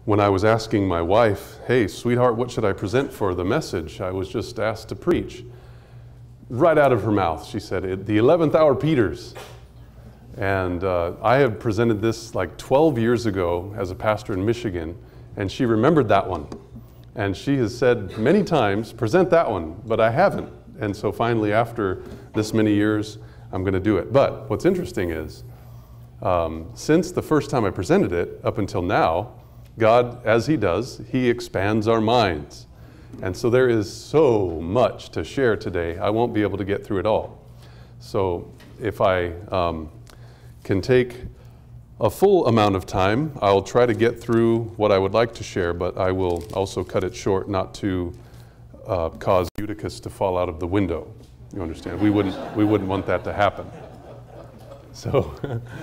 when I was asking my wife, hey, sweetheart, what should I present for the message? I was just asked to preach. Right out of her mouth, she said, the 11th hour Peters. And I had presented this like 12 years ago as a pastor in Michigan, and she remembered that one. And she has said many times, present that one, but I haven't. And so finally, after this many years, I'm going to do it. But what's interesting is, since the first time I presented it, up until now, God, as He does, He expands our minds. And so there is so much to share today, I won't be able to get through it all. So if I can take a full amount of time, I'll try to get through what I would like to share, but I will also cut it short not to cause Eutychus to fall out of the window. You understand? We wouldn't want that to happen. So,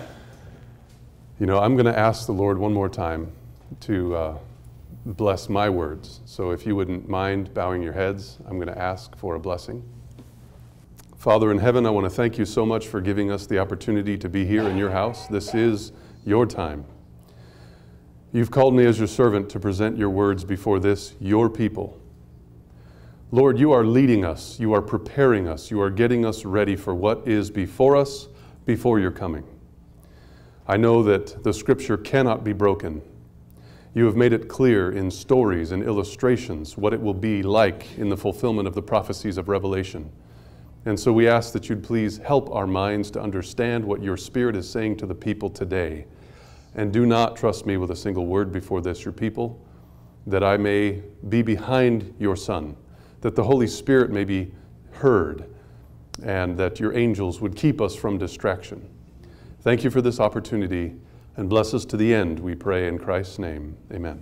I'm going to ask the Lord one more time to bless my words. So if you wouldn't mind bowing your heads, I'm going to ask for a blessing. Father in heaven, I want to thank you so much for giving us the opportunity to be here in your house. This is your time. You've called me as your servant to present your words before this, your people. Lord, you are leading us, you are preparing us, you are getting us ready for what is before us before your coming. I know that the scripture cannot be broken. You have made it clear in stories and illustrations what it will be like in the fulfillment of the prophecies of Revelation. And so we ask that you'd please help our minds to understand what your Spirit is saying to the people today. And do not trust me with a single word before this, your people, that I may be behind your Son, that the Holy Spirit may be heard, and that your angels would keep us from distraction. Thank you for this opportunity, and bless us to the end, we pray in Christ's name. Amen.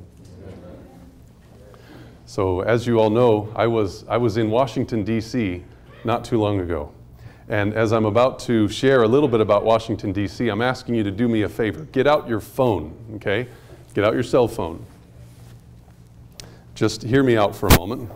So as you all know, I was in Washington, D.C. not too long ago. And as I'm about to share a little bit about Washington, D.C., I'm asking you to do me a favor. Get out your phone, okay? Get out your cell phone. Just hear me out for a moment.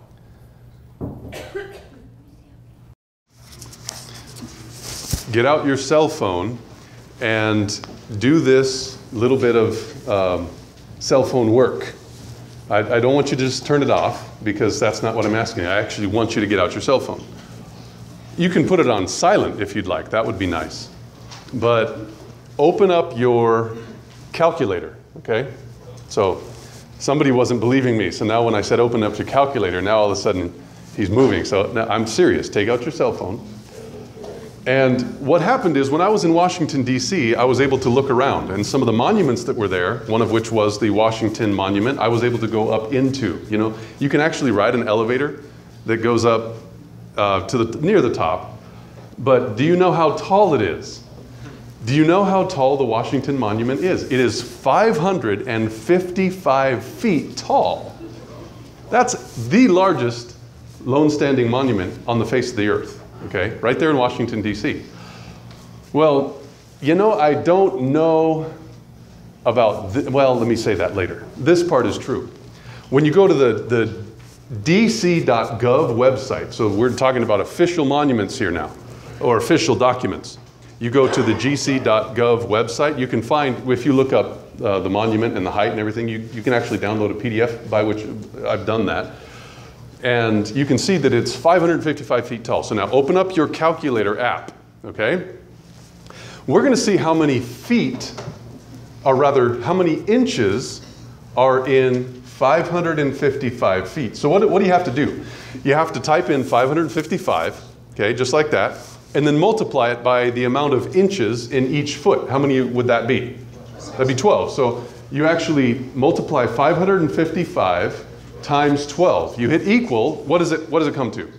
Get out your cell phone and do this little bit of cell phone work. I don't want you to just turn it off, because that's not what I'm asking. I actually want you to get out your cell phone. You can put it on silent if you'd like. That would be nice. But open up your calculator, okay? So somebody wasn't believing me. So now when I said open up your calculator, now all of a sudden he's moving. So now I'm serious. Take out your cell phone. And what happened is, when I was in Washington, D.C., I was able to look around. And some of the monuments that were there, one of which was the Washington Monument, I was able to go up into. You can actually ride an elevator that goes up near the top. But do you know how tall it is? Do you know how tall the Washington Monument is? It is 555 feet tall. That's the largest lone standing monument on the face of the earth. Okay, right there in Washington, D.C. Well, I don't know about, well, let me say that later. This part is true. When you go to the dc.gov website, so we're talking about official monuments here now, or official documents. You go to the dc.gov website, you can find, if you look up the monument and the height and everything, you can actually download a PDF, by which I've done that. And you can see that it's 555 feet tall. So now open up your calculator app, okay? We're going to see how many feet, or rather how many inches are in 555 feet. So what do you have to do? You have to type in 555, okay, just like that, and then multiply it by the amount of inches in each foot. How many would that be? That'd be 12. So you actually multiply 555 times 12. You hit equal. What does it come to?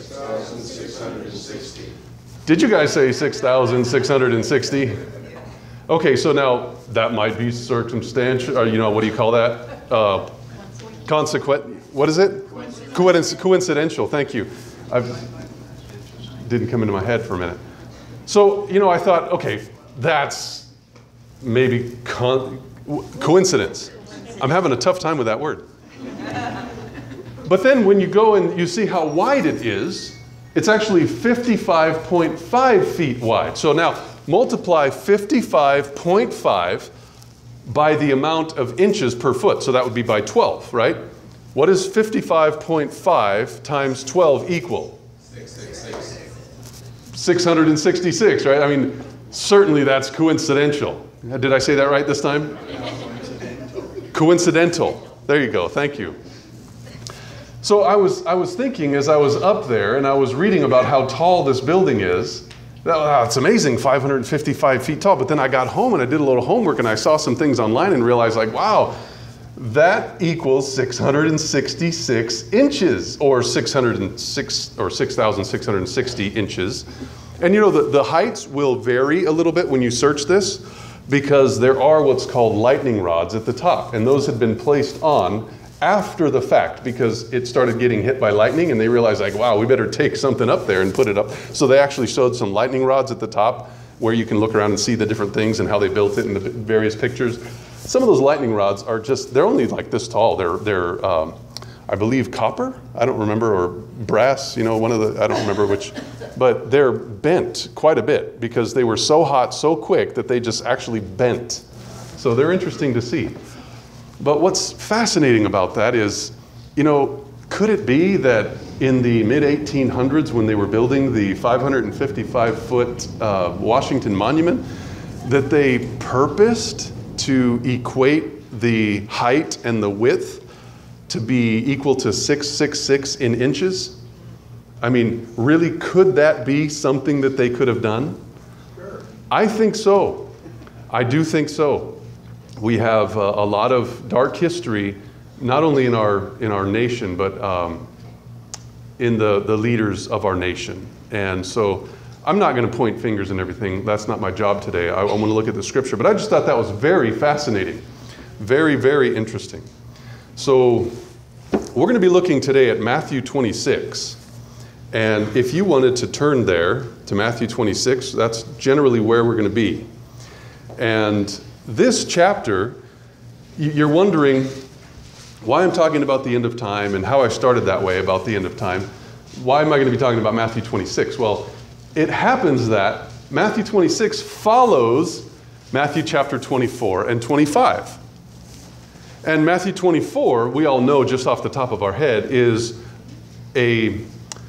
6,660. Did you guys say 6,660? Okay, so now that might be circumstantial, or what do you call that? Consequent. What is it? Coincidental. Thank you. Didn't come into my head for a minute. So I thought, okay, that's maybe coincidence. I'm having a tough time with that word. But then when you go and you see how wide it is, it's actually 55.5 feet wide. So now multiply 55.5 by the amount of inches per foot. So that would be by 12, right? What is 55.5 times 12 equal? 666, right? I mean, certainly that's coincidental. Did I say that right this time? Coincidental. There you go. Thank you. So I was thinking as I was up there and I was reading about how tall this building is. Wow, it's amazing, 555 feet tall. But then I got home and I did a little homework and I saw some things online and realized, like, wow, that equals 666 inches, or 606 or 6,660 inches. And you know, the heights will vary a little bit when you search this, because there are what's called lightning rods at the top, and those had been placed on after the fact because it started getting hit by lightning and they realized, like, wow, we better take something up there and put it up. So they actually showed some lightning rods at the top where you can look around and see the different things and how they built it in the various pictures. Some of those lightning rods are just, they're only like this tall. They're I believe copper, I don't remember, or brass, you know, one of the, I don't remember which, but they're bent quite a bit because they were so hot so quick that they just actually bent. So they're interesting to see. But what's fascinating about that is, you know, could it be that in the mid-1800s when they were building the 555-foot Washington Monument, that they purposed to equate the height and the width to be equal to 666 in inches? I mean, really, could that be something that they could have done? Sure. I think so. I do think so. We have a lot of dark history, not only in our nation, but in the leaders of our nation. And so I'm not going to point fingers and everything. That's not my job today. I want to look at the scripture. But I just thought that was very fascinating. Very, very interesting. So we're going to be looking today at Matthew 26. And if you wanted to turn there to Matthew 26, that's generally where we're going to be. And this chapter, you're wondering why I'm talking about the end of time and how I started that way about the end of time. Why am I going to be talking about Matthew 26? Well, it happens that Matthew 26 follows Matthew chapter 24 and 25. And Matthew 24, we all know just off the top of our head, is a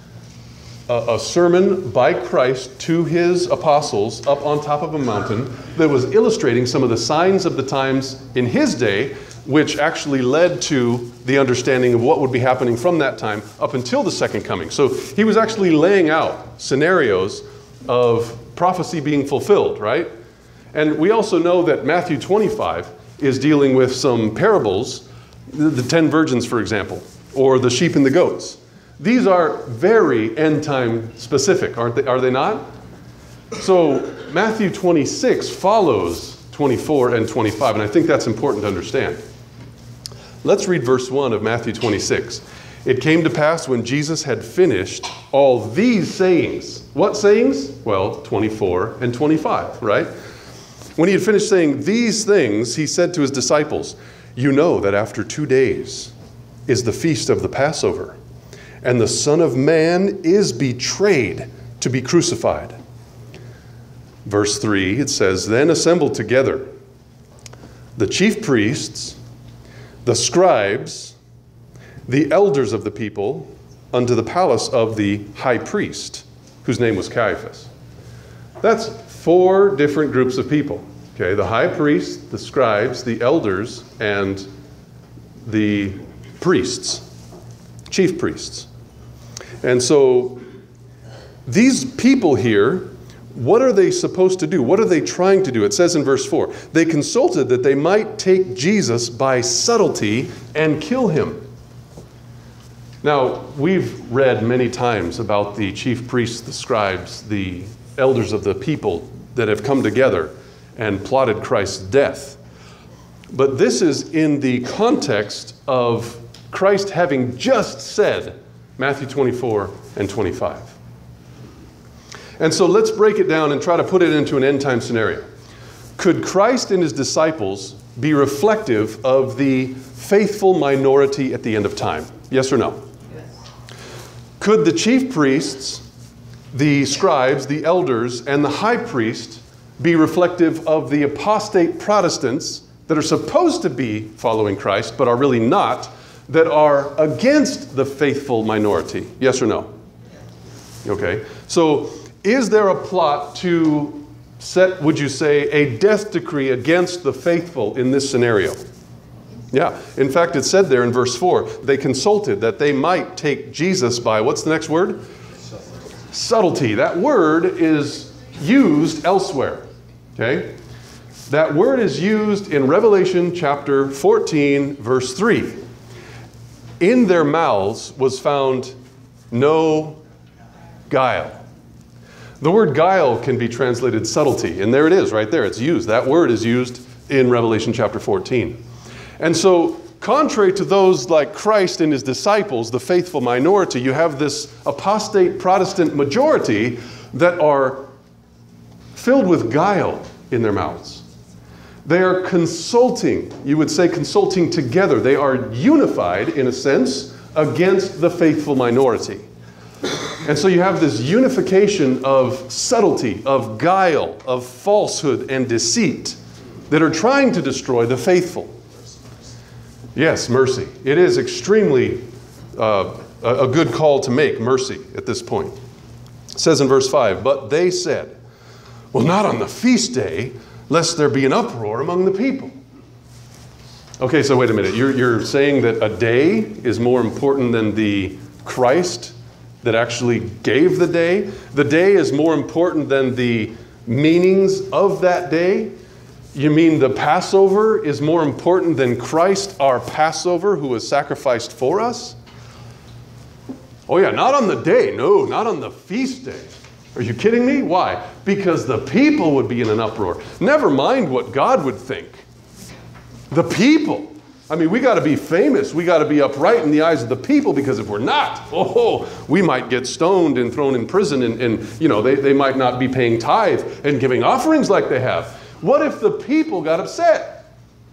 sermon by Christ to his apostles up on top of a mountain that was illustrating some of the signs of the times in his day, which actually led to the understanding of what would be happening from that time up until the second coming. So he was actually laying out scenarios of prophecy being fulfilled, right? And we also know that Matthew 25 is dealing with some parables, the 10 virgins, for example, or the sheep and the goats. These are very end time specific, aren't they? Are they not? So Matthew 26 follows 24 and 25, and I think that's important to understand. Let's read verse 1 of Matthew 26. It came to pass when Jesus had finished all these sayings. What sayings? Well, 24 and 25, right? When he had finished saying these things, he said to his disciples, "You know that after 2 days is the feast of the Passover, and the Son of Man is betrayed to be crucified." Verse 3, it says, "Then assembled together the chief priests, the scribes, the elders of the people, unto the palace of the high priest, whose name was Caiaphas." That's 4 different groups of people. Okay, the high priest, the scribes, the elders, and the priests, chief priests. And so these people here, what are they supposed to do? What are they trying to do? It says in verse 4, they consulted that they might take Jesus by subtlety and kill him. Now, we've read many times about the chief priests, the scribes, the elders of the people that have come together and plotted Christ's death. But this is in the context of Christ having just said Matthew 24 and 25. And so let's break it down and try to put it into an end time scenario. Could Christ and his disciples be reflective of the faithful minority at the end of time? Yes or no? Yes. Could the chief priests, the scribes, the elders, and the high priest be reflective of the apostate Protestants that are supposed to be following Christ but are really not, that are against the faithful minority? Yes or no? Okay. So is there a plot to set, would you say, a death decree against the faithful in this scenario? Yeah. In fact, it said there in verse 4, they consulted that they might take Jesus by, what's the next word? Subtlety. That word is used elsewhere. Okay? That word is used in Revelation chapter 14, verse 3. In their mouths was found no guile. The word guile can be translated subtlety, and there it is right there. It's used. That word is used in Revelation chapter 14. And so, contrary to those like Christ and his disciples, the faithful minority, you have this apostate Protestant majority that are filled with guile in their mouths. They are consulting, you would say consulting together. They are unified, in a sense, against the faithful minority. And so you have this unification of subtlety, of guile, of falsehood and deceit that are trying to destroy the faithful. Yes, mercy. It is extremely a good call to make, mercy, at this point. It says in verse 5, but they said, well, not on the feast day, lest there be an uproar among the people. Okay, so wait a minute. You're saying that a day is more important than the Christ that actually gave the day? The day is more important than the meanings of that day? You mean the Passover is more important than Christ, our Passover, who was sacrificed for us? Oh yeah, not on the day. No, not on the feast day. Are you kidding me? Why? Because the people would be in an uproar. Never mind what God would think. The people. I mean, we got to be famous. We got to be upright in the eyes of the people, because if we're not, we might get stoned and thrown in prison, and you know, they might not be paying tithe and giving offerings like they have. What if the people got upset?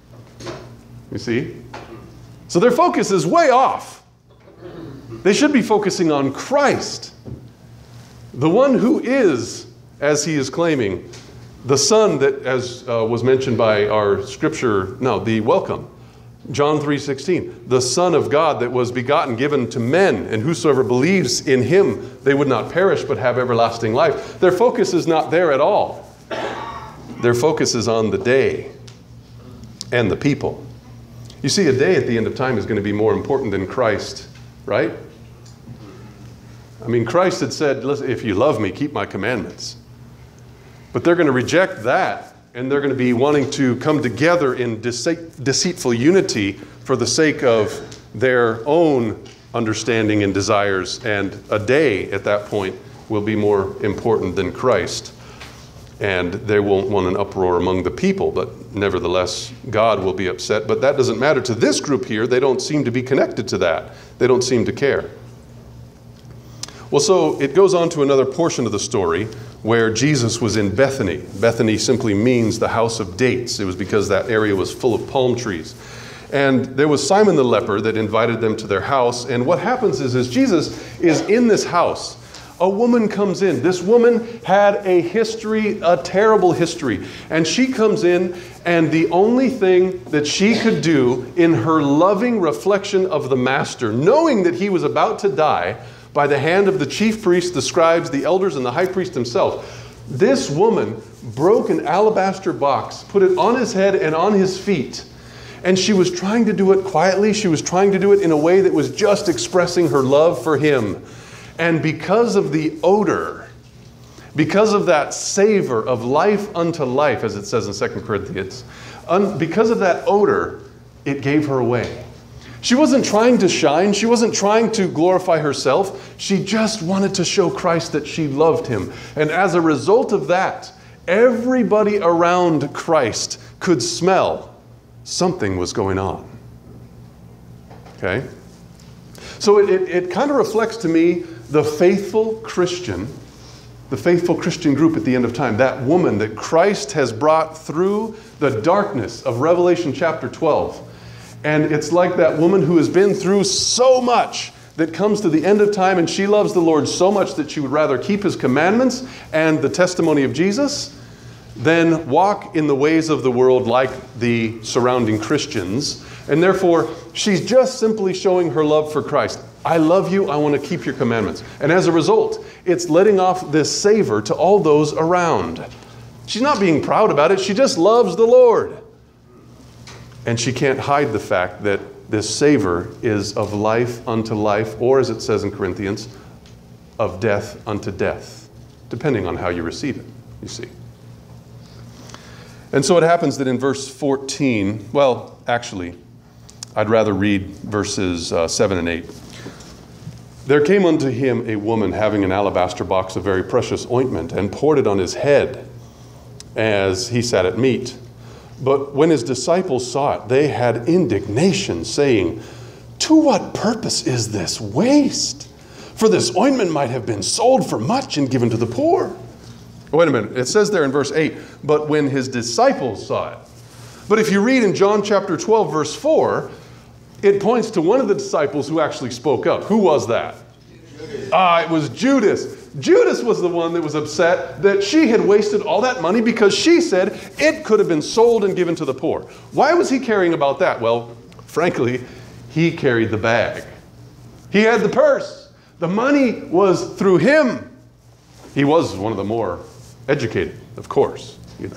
You see? So their focus is way off. They should be focusing on Christ, the one who is, as he is claiming, the Son that, as was mentioned by our scripture, the welcome, John 3:16, the Son of God that was begotten, given to men, and whosoever believes in him, they would not perish but have everlasting life. Their focus is not there at all. Their focus is on the day and the people. You see, a day at the end of time is going to be more important than Christ, right? I mean, Christ had said, listen, if you love me, keep my commandments. But they're going to reject that, and they're going to be wanting to come together in deceitful unity for the sake of their own understanding and desires. And a day at that point will be more important than Christ. And they won't want an uproar among the people, but nevertheless, God will be upset. But that doesn't matter to this group here. They don't seem to be connected to that. They don't seem to care. Well, so it goes on to another portion of the story where Jesus was in Bethany. Bethany simply means the house of dates. It was because that area was full of palm trees. And there was Simon the leper that invited them to their house. And what happens is Jesus is in this house. A woman comes in. This woman had a history, a terrible history. And she comes in, and the only thing that she could do in her loving reflection of the Master, knowing that he was about to die by the hand of the chief priests, the scribes, the elders, and the high priest himself, this woman broke an alabaster box, put it on his head and on his feet. And she was trying to do it quietly. She was trying to do it in a way that was just expressing her love for him. And because of the odor, because of that savor of life unto life, as it says in 2 Corinthians, because of that odor, it gave her away. She wasn't trying to shine. She wasn't trying to glorify herself. She just wanted to show Christ that she loved him. And as a result of that, everybody around Christ could smell something was going on. Okay? So it kind of reflects to me the faithful Christian group at the end of time, that woman that Christ has brought through the darkness of Revelation chapter 12. And it's like that woman who has been through so much that comes to the end of time, and she loves the Lord so much that she would rather keep his commandments and the testimony of Jesus then walk in the ways of the world like the surrounding Christians. And therefore, she's just simply showing her love for Christ. I love you, I want to keep your commandments. And as a result, it's letting off this savor to all those around. She's not being proud about it, she just loves the Lord. And she can't hide the fact that this savor is of life unto life, or as it says in Corinthians, of death unto death, depending on how you receive it, you see. And so it happens that in verse 14, well, actually, I'd rather read verses 7 and 8. There came unto him a woman having an alabaster box of very precious ointment, and poured it on his head as he sat at meat. But when his disciples saw it, they had indignation, saying, to what purpose is this waste? For this ointment might have been sold for much and given to the poor. Wait a minute, it says there in verse 8, but when his disciples saw it. But if you read in John chapter 12, verse 4, it points to one of the disciples who actually spoke up. Who was that? It was Judas. Judas was the one that was upset that she had wasted all that money because she said it could have been sold and given to the poor. Why was he caring about that? Well, frankly, he carried the bag. He had the purse. The money was through him. He was one of the more educated, of course. You know.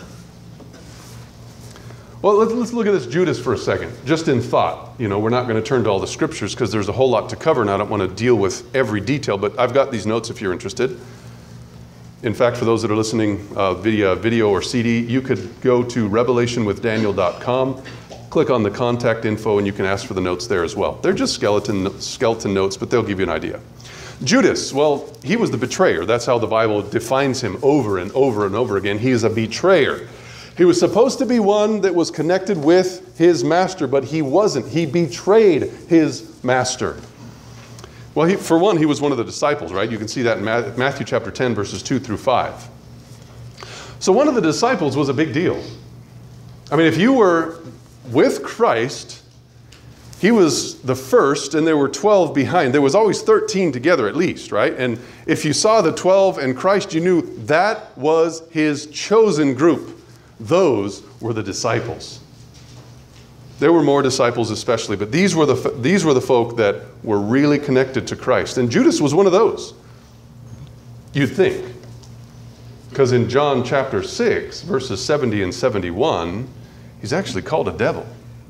Well, let's look at this Judas for a second, just in thought. You know, we're not going to turn to all the scriptures because there's a whole lot to cover, and I don't want to deal with every detail, but I've got these notes if you're interested. In fact, for those that are listening via video or CD, you could go to revelationwithdaniel.com, click on the contact info, and you can ask for the notes there as well. They're just skeleton notes, but they'll give you an idea. Judas, well, he was the betrayer. That's how the Bible defines him over and over and over again. He is a betrayer. He was supposed to be one that was connected with his master, but he wasn't. He betrayed his master. Well, for one, he was one of the disciples, right? You can see that in Matthew chapter 10, verses 2 through 5. So one of the disciples was a big deal. I mean, if you were with Christ, he was the first, and there were 12 behind. There was always 13 together at least, right? And if you saw the 12 and Christ, you knew that was his chosen group. Those were the disciples. There were more disciples especially, but these were the folk that were really connected to Christ. And Judas was one of those, you'd think. Because in John chapter 6, verses 70 and 71, he's actually called a devil.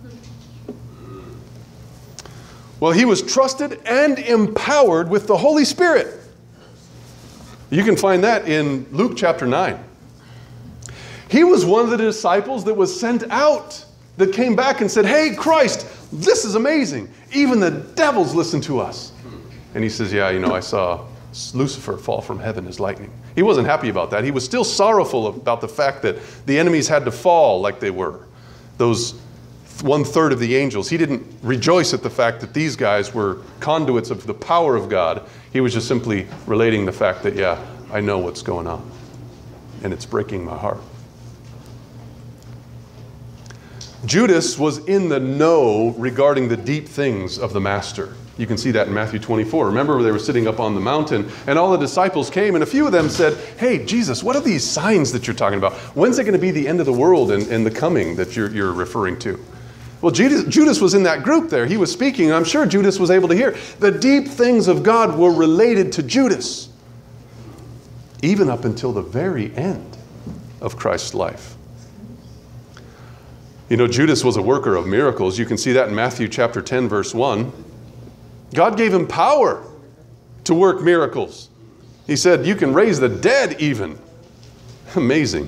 Well, he was trusted and empowered with the Holy Spirit. You can find that in Luke chapter 9. He was one of the disciples that was sent out, that came back and said, hey, Christ, this is amazing. Even the devils listen to us. And he says, yeah, you know, I saw Lucifer fall from heaven as lightning. He wasn't happy about that. He was still sorrowful about the fact that the enemies had to fall like they were. Those 1/3 of the angels. He didn't rejoice at the fact that these guys were conduits of the power of God. He was just simply relating the fact that, yeah, I know what's going on. And it's breaking my heart. Judas was in the know regarding the deep things of the Master. You can see that in Matthew 24. Remember, they were sitting up on the mountain, and all the disciples came, and a few of them said, hey, Jesus, what are these signs that you're talking about? When's it going to be the end of the world and the coming that you're referring to? Well, Judas was in that group there. He was speaking, and I'm sure Judas was able to hear. The deep things of God were related to Judas, even up until the very end of Christ's life. You know, Judas was a worker of miracles. You can see that in Matthew chapter 10, verse 1. God gave him power to work miracles. He said, you can raise the dead even. Amazing.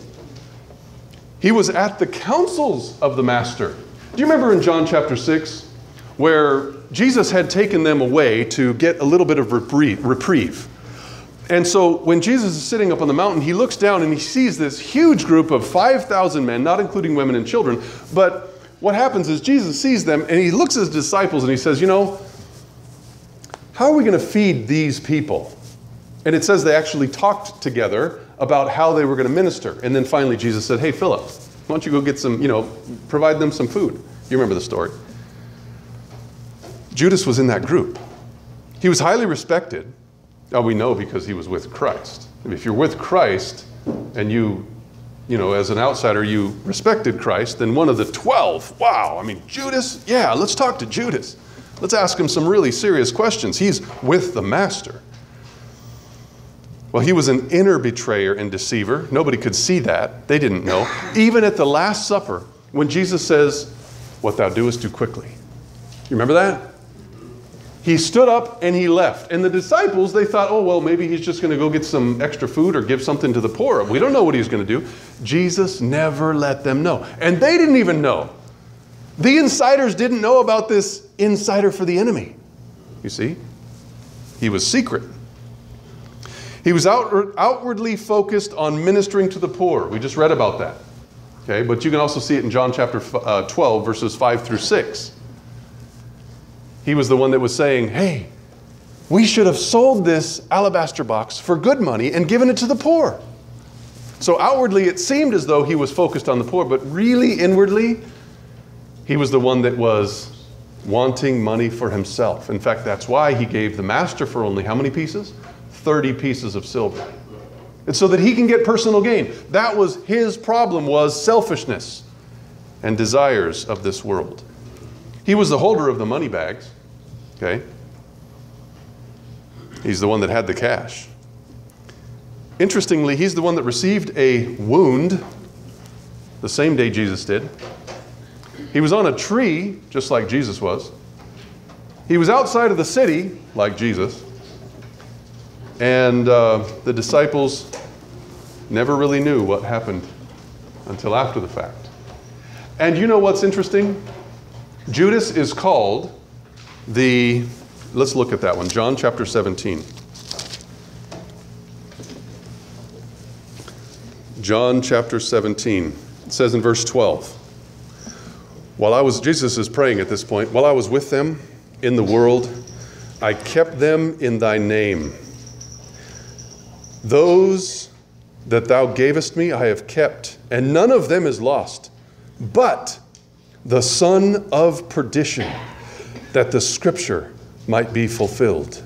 He was at the councils of the Master. Do you remember in John chapter 6 where Jesus had taken them away to get a little bit of reprieve? And so when Jesus is sitting up on the mountain, he looks down and he sees this huge group of 5,000 men, not including women and children. But what happens is Jesus sees them and he looks at his disciples and he says, you know, how are we going to feed these people? And it says they actually talked together about how they were going to minister. And then finally Jesus said, hey, Philip, why don't you go get some, provide them some food. You remember the story. Judas was in that group. He was highly respected. We know because he was with Christ. If you're with Christ and you as an outsider, you respected Christ, then one of the 12, wow, I mean, Judas, yeah, let's talk to Judas. Let's ask him some really serious questions. He's with the master. Well, he was an inner betrayer and deceiver. Nobody could see that. They didn't know. Even at the Last Supper, when Jesus says, "What thou doest, do quickly." You remember that? He stood up and he left. And the disciples, they thought, oh, well, maybe he's just going to go get some extra food or give something to the poor. We don't know what he's going to do. Jesus never let them know. And they didn't even know. The insiders didn't know about this insider for the enemy. You see? He was secret. He was outwardly focused on ministering to the poor. We just read about that. Okay, but you can also see it in John chapter 12, verses 5 through 6. He was the one that was saying, hey, we should have sold this alabaster box for good money and given it to the poor. So outwardly, it seemed as though he was focused on the poor, but really inwardly, he was the one that was wanting money for himself. In fact, that's why he gave the master for only how many pieces? 30 pieces of silver. And so that he can get personal gain. That was his problem, was selfishness and desires of this world. He was the holder of the money bags. Okay? He's the one that had the cash. Interestingly, he's the one that received a wound the same day Jesus did. He was on a tree, just like Jesus was. He was outside of the city, like Jesus. And the disciples never really knew what happened until after the fact. And you know what's interesting? Judas is called let's look at that one, John chapter 17. John chapter 17. It says in verse 12, Jesus is praying at this point, while I was with them in the world, I kept them in thy name. Those that thou gavest me I have kept, and none of them is lost, but the son of perdition, that the scripture might be fulfilled.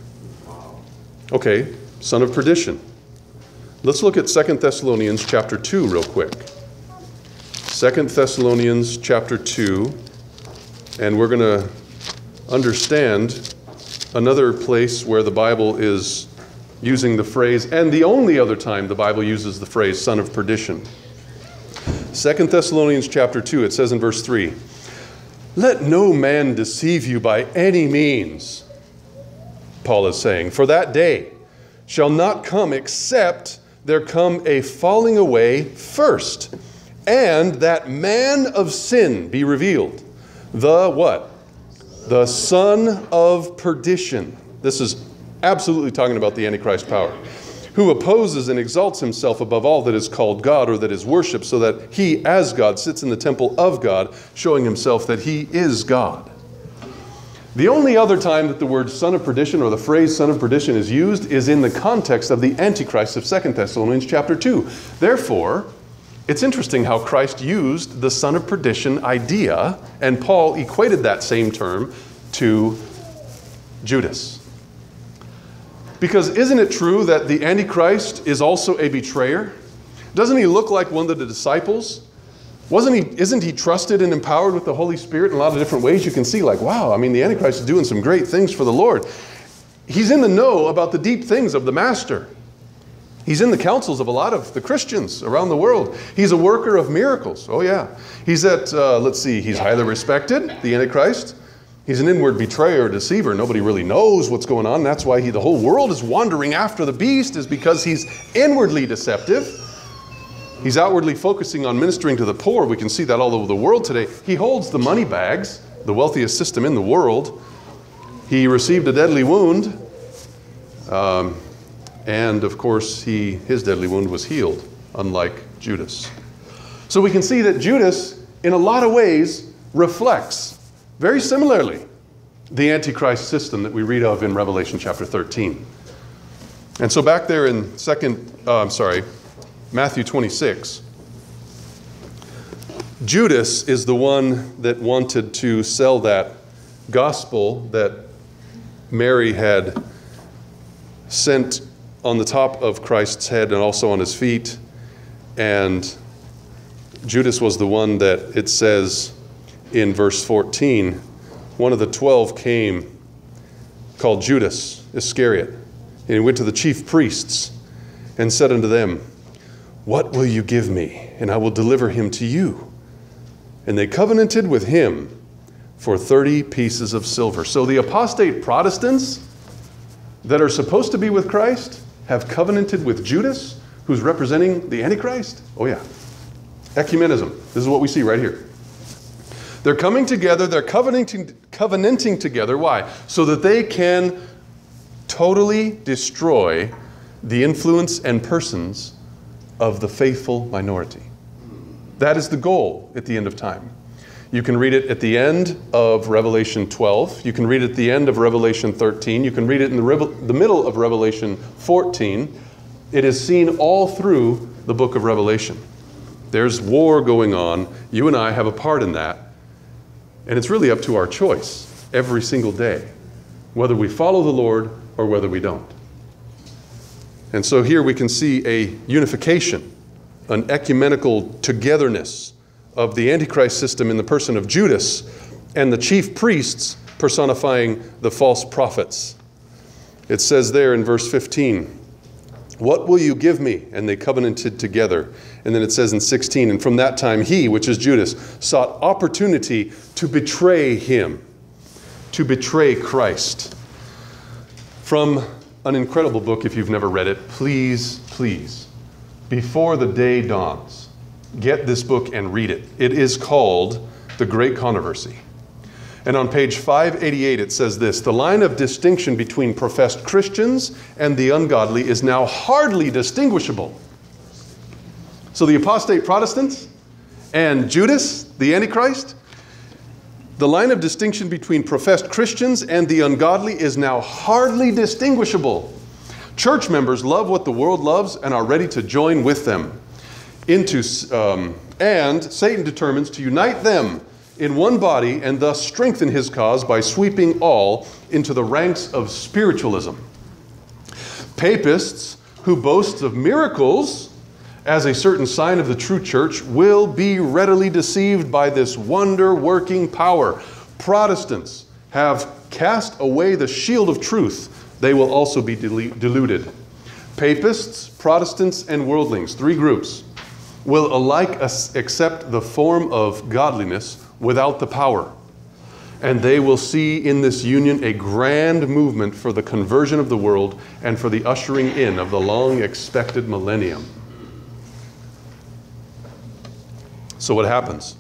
Okay, son of perdition. Let's look at 2 Thessalonians chapter 2 real quick. 2 Thessalonians chapter 2, and we're going to understand another place where the Bible is using the phrase, and the only other time the Bible uses the phrase son of perdition. 2 Thessalonians chapter 2, it says in verse 3, let no man deceive you by any means, Paul is saying, for that day shall not come except there come a falling away first, and that man of sin be revealed. The what? The son of perdition. This is absolutely talking about the Antichrist power, who opposes and exalts himself above all that is called God or that is worshipped, so that he as God sits in the temple of God, showing himself that he is God. The only other time that the word son of perdition or the phrase son of perdition is used is in the context of the Antichrist of 2 Thessalonians chapter 2. Therefore, it's interesting how Christ used the son of perdition idea, and Paul equated that same term to Judas. Because isn't it true that the Antichrist is also a betrayer? Doesn't he look like one of the disciples? Isn't he trusted and empowered with the Holy Spirit in a lot of different ways? You can see like, wow, I mean, the Antichrist is doing some great things for the Lord. He's in the know about the deep things of the Master. He's in the councils of a lot of the Christians around the world. He's a worker of miracles. Oh yeah. He's he's highly respected, the Antichrist. He's an inward betrayer, deceiver. Nobody really knows what's going on. That's why the whole world is wandering after the beast, is because he's inwardly deceptive. He's outwardly focusing on ministering to the poor. We can see that all over the world today. He holds the money bags, the wealthiest system in the world. He received a deadly wound. And of course, his deadly wound was healed, unlike Judas. So we can see that Judas, in a lot of ways, reflects very similarly the Antichrist system that we read of in Revelation chapter 13. And so back there in Matthew 26, Judas is the one that wanted to sell that gospel that Mary had sent on the top of Christ's head and also on his feet. And Judas was the one that it says in verse 14, one of the 12 came called Judas Iscariot, and he went to the chief priests and said unto them, what will you give me, and I will deliver him to you? And they covenanted with him for 30 pieces of silver. So the apostate Protestants that are supposed to be with Christ have covenanted with Judas, who's representing the Antichrist? Oh yeah. Ecumenism. This is what we see right here. They're coming together, they're covenanting together. Why? So that they can totally destroy the influence and persons of the faithful minority. That is the goal at the end of time. You can read it at the end of Revelation 12. You can read it at the end of Revelation 13. You can read it in the middle of Revelation 14. It is seen all through the book of Revelation. There's war going on. You and I have a part in that. And it's really up to our choice every single day, whether we follow the Lord or whether we don't. And so here we can see a unification, an ecumenical togetherness of the Antichrist system in the person of Judas and the chief priests personifying the false prophets. It says there in verse 15, what will you give me? And they covenanted together. And then it says in 16, and from that time he, which is Judas, sought opportunity to betray him, to betray Christ. From an incredible book, if you've never read it, please, please, before the day dawns, get this book and read it. It is called The Great Controversy. And on page 588 it says this, the line of distinction between professed Christians and the ungodly is now hardly distinguishable. So the apostate Protestants and Judas, the Antichrist, the line of distinction between professed Christians and the ungodly is now hardly distinguishable. Church members love what the world loves and are ready to join with them. And Satan determines to unite them in one body and thus strengthen his cause by sweeping all into the ranks of spiritualism. Papists who boast of miracles as a certain sign of the true church will be readily deceived by this wonder-working power. Protestants have cast away the shield of truth. They will also be deluded. Papists, Protestants, and worldlings, three groups, will alike accept the form of godliness without the power. And they will see in this union a grand movement for the conversion of the world and for the ushering in of the long-expected millennium. So what happens?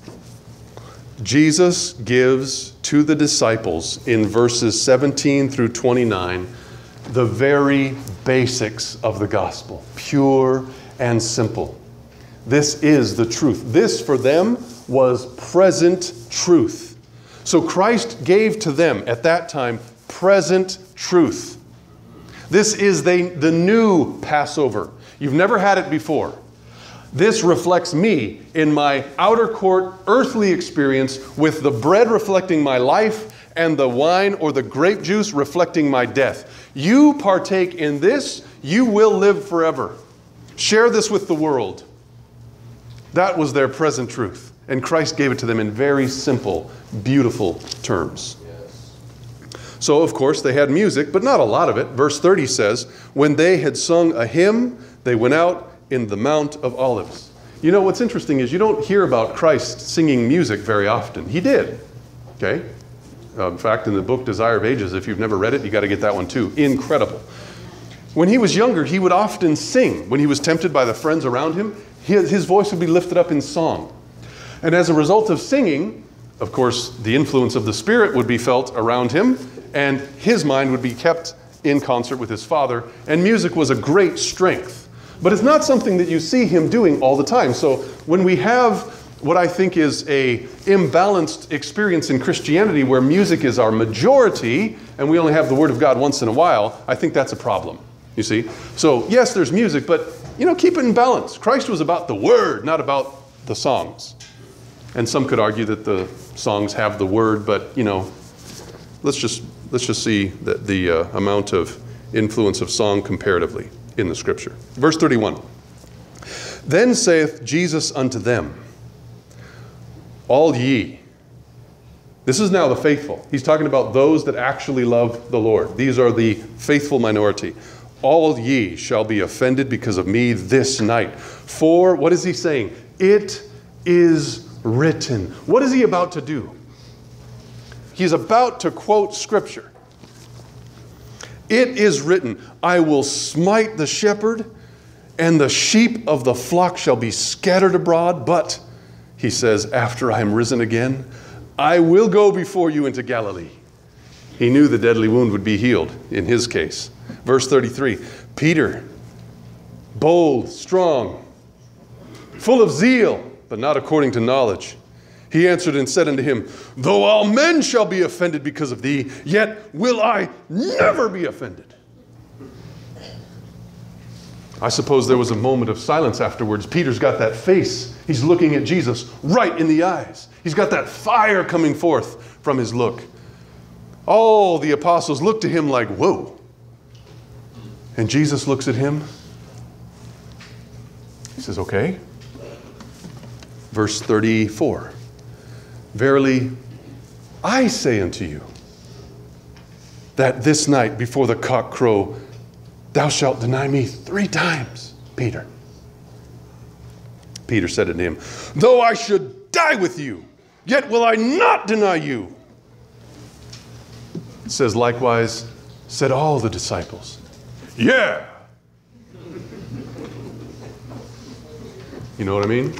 Jesus gives to the disciples in verses 17 through 29 the very basics of the gospel, pure and simple. This is the truth. This for them was present truth. So Christ gave to them at that time present truth. This is the new Passover. You've never had it before. This reflects me in my outer court earthly experience with the bread reflecting my life and the wine or the grape juice reflecting my death. You partake in this, you will live forever. Share this with the world. That was their present truth. And Christ gave it to them in very simple, beautiful terms. Yes. So, of course, they had music, but not a lot of it. Verse 30 says, when they had sung a hymn, they went out in the Mount of Olives. You know, what's interesting is you don't hear about Christ singing music very often. He did. Okay? In fact, in the book Desire of Ages, if you've never read it, you got to get that one too. Incredible. When he was younger, he would often sing. When he was tempted by the friends around him, his voice would be lifted up in song. And as a result of singing, of course, the influence of the Spirit would be felt around him, and his mind would be kept in concert with his Father, and music was a great strength. But it's not something that you see him doing all the time. So when we have what I think is a imbalanced experience in Christianity where music is our majority, and we only have the Word of God once in a while, I think that's a problem, you see. So yes, there's music, but keep it in balance. Christ was about the Word, not about the songs. And some could argue that the songs have the Word, but let's just see the amount of influence of song comparatively in the Scripture. Verse 31. Then saith Jesus unto them, all ye. This is now the faithful. He's talking about those that actually love the Lord. These are the faithful minority. All ye shall be offended because of me this night. For, what is he saying? It is written. What is he about to do? He's about to quote Scripture. It is written, I will smite the shepherd, and the sheep of the flock shall be scattered abroad. But, he says, after I am risen again, I will go before you into Galilee. He knew the deadly wound would be healed in his case. Verse 33, Peter, bold, strong, full of zeal, but not according to knowledge. He answered and said unto him, though all men shall be offended because of thee, yet will I never be offended. I suppose there was a moment of silence afterwards. Peter's got that face. He's looking at Jesus right in the eyes. He's got that fire coming forth from his look. All the apostles look to him like, whoa. And Jesus looks at him. He says, okay. Verse 34. Verily, I say unto you, that this night before the cock crow, thou shalt deny me 3 times, Peter. Peter said unto him, though I should die with you, yet will I not deny you. It says, likewise, said all the disciples, yeah. You know what I mean?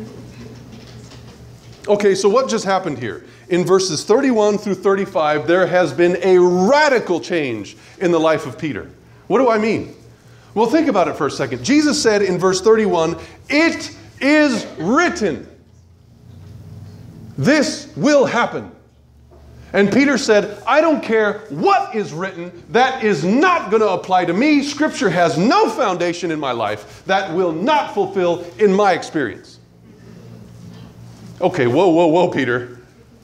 Okay, so what just happened here? In verses 31 through 35, there has been a radical change in the life of Peter. What do I mean? Well, think about it for a second. Jesus said in verse 31, it is written. This will happen. And Peter said, I don't care what is written. That is not going to apply to me. Scripture has no foundation in my life. That will not fulfill in my experience. Okay, whoa, Peter.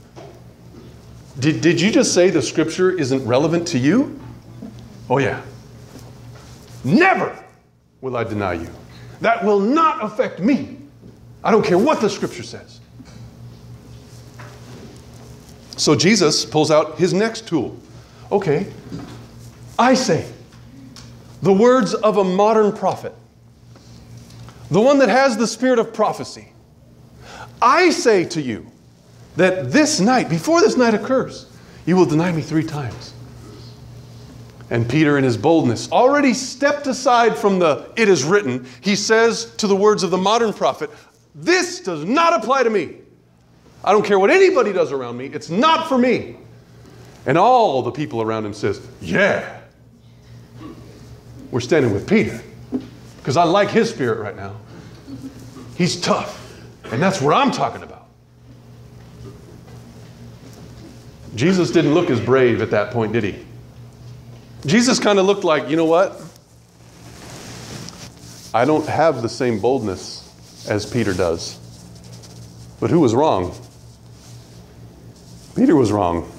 Did you just say the Scripture isn't relevant to you? Oh, yeah. Never will I deny you. That will not affect me. I don't care what the Scripture says. So Jesus pulls out his next tool. Okay, I say, the words of a modern prophet, the one that has the spirit of prophecy. I say to you that this night, before this night occurs, you will deny me 3 times. And Peter, in his boldness, already stepped aside from the it is written. He says to the words of the modern prophet, this does not apply to me. I don't care what anybody does around me. It's not for me. And all the people around him says, yeah. We're standing with Peter because I like his spirit right now. He's tough. And that's what I'm talking about. Jesus didn't look as brave at that point, did he? Jesus kind of looked like, you know what? I don't have the same boldness as Peter does. But who was wrong? Peter was wrong.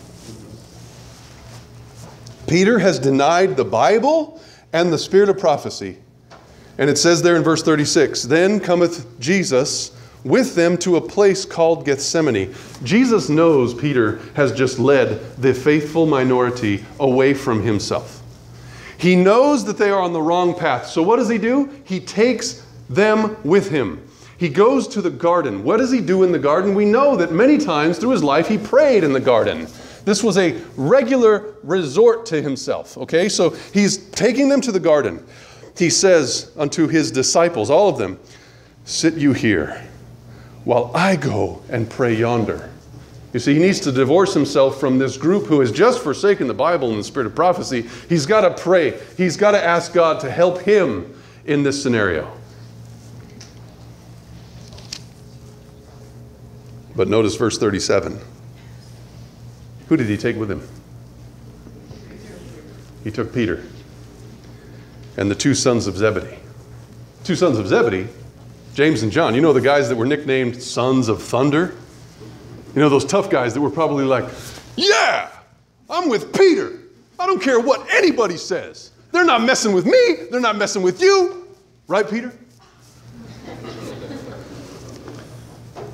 Peter has denied the Bible and the spirit of prophecy. And it says there in verse 36, then cometh Jesus with them to a place called Gethsemane. Jesus knows Peter has just led the faithful minority away from himself. He knows that they are on the wrong path. So what does he do? He takes them with him. He goes to the garden. What does he do in the garden? We know that many times through his life he prayed in the garden. This was a regular resort to himself. Okay, so he's taking them to the garden. He says unto his disciples, all of them, sit you here while I go and pray yonder. You see, he needs to divorce himself from this group who has just forsaken the Bible and the spirit of prophecy. He's got to pray. He's got to ask God to help him in this scenario. But notice verse 37. Who did he take with him? He took Peter and the 2 sons of Zebedee. 2 sons of Zebedee, James and John. You know the guys that were nicknamed sons of thunder? You know those tough guys that were probably like, yeah, I'm with Peter. I don't care what anybody says. They're not messing with me. They're not messing with you. Right, Peter?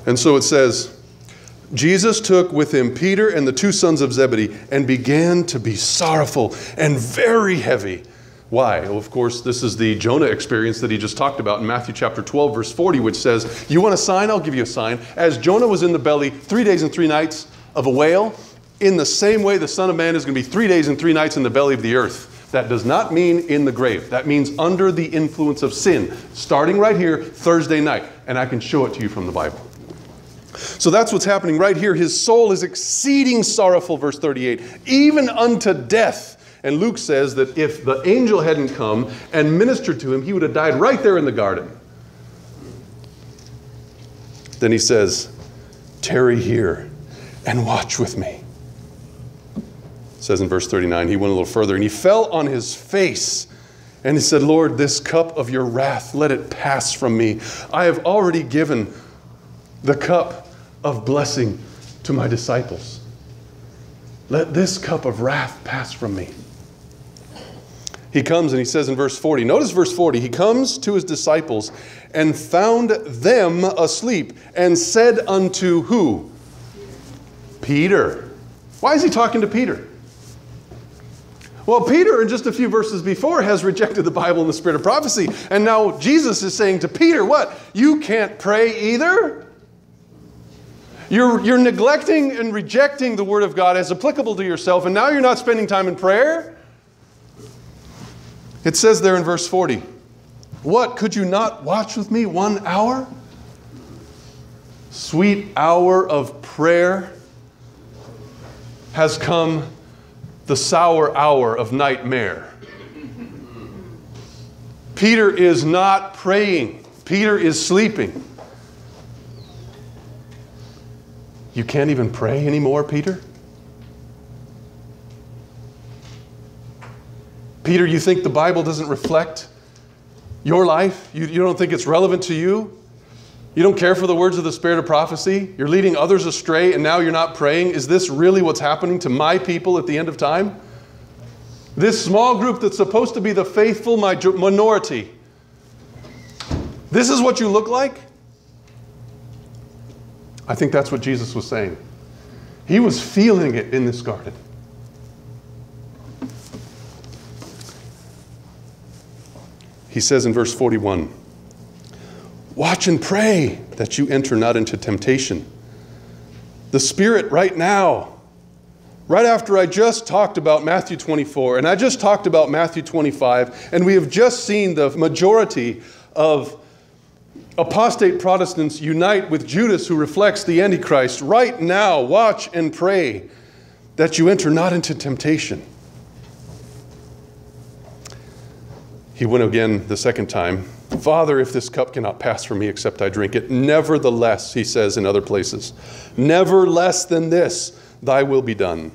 And so it says, Jesus took with him Peter and the two sons of Zebedee and began to be sorrowful and very heavy. Why? Well, of course, this is the Jonah experience that he just talked about in Matthew chapter 12, verse 40, which says, you want a sign? I'll give you a sign. As Jonah was in the belly 3 days and 3 nights of a whale, in the same way the Son of Man is going to be 3 days and 3 nights in the belly of the earth. That does not mean in the grave. That means under the influence of sin. Starting right here, Thursday night. And I can show it to you from the Bible. So that's what's happening right here. His soul is exceeding sorrowful, verse 38, even unto death. And Luke says that if the angel hadn't come and ministered to him, he would have died right there in the garden. Then he says, tarry here and watch with me. It says in verse 39, he went a little further, and he fell on his face, and he said, Lord, this cup of your wrath, let it pass from me. I have already given the cup of blessing to my disciples. Let this cup of wrath pass from me. He comes and he says in verse 40, notice verse 40, he comes to his disciples and found them asleep and said unto who? Peter. Why is he talking to Peter? Well, Peter, in just a few verses before, has rejected the Bible and the spirit of prophecy. And now Jesus is saying to Peter, what? You can't pray either? You're neglecting and rejecting the Word of God as applicable to yourself, and now you're not spending time in prayer? It says there in verse 40, what, could you not watch with me 1 hour? Sweet hour of prayer has come, the sour hour of nightmare. Peter is not praying. Peter is sleeping. You can't even pray anymore, Peter? Peter, you think the Bible doesn't reflect your life? You don't think it's relevant to you? You don't care for the words of the spirit of prophecy? You're leading others astray and now you're not praying? Is this really what's happening to my people at the end of time? This small group that's supposed to be the faithful minority. This is what you look like? I think that's what Jesus was saying. He was feeling it in this garden. He says in verse 41, watch and pray that you enter not into temptation. The Spirit right now, right after I just talked about Matthew 24, and I just talked about Matthew 25, and we have just seen the majority of apostate Protestants unite with Judas, who reflects the Antichrist. Right now, watch and pray that you enter not into temptation. He went again the second time. Father, if this cup cannot pass from me except I drink it, nevertheless, he says in other places, never less than this, thy will be done.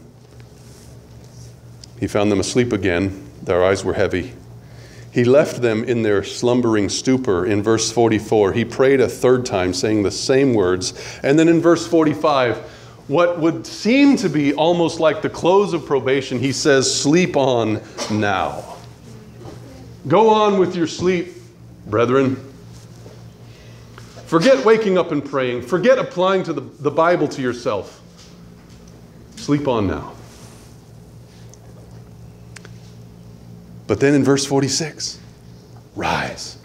He found them asleep again. Their eyes were heavy. He left them in their slumbering stupor. In verse 44, he prayed a third time, saying the same words. And then in verse 45, what would seem to be almost like the close of probation, he says, sleep on now. Go on with your sleep, brethren. Forget waking up and praying. Forget applying to the Bible to yourself. Sleep on now. But then in verse 46, rise.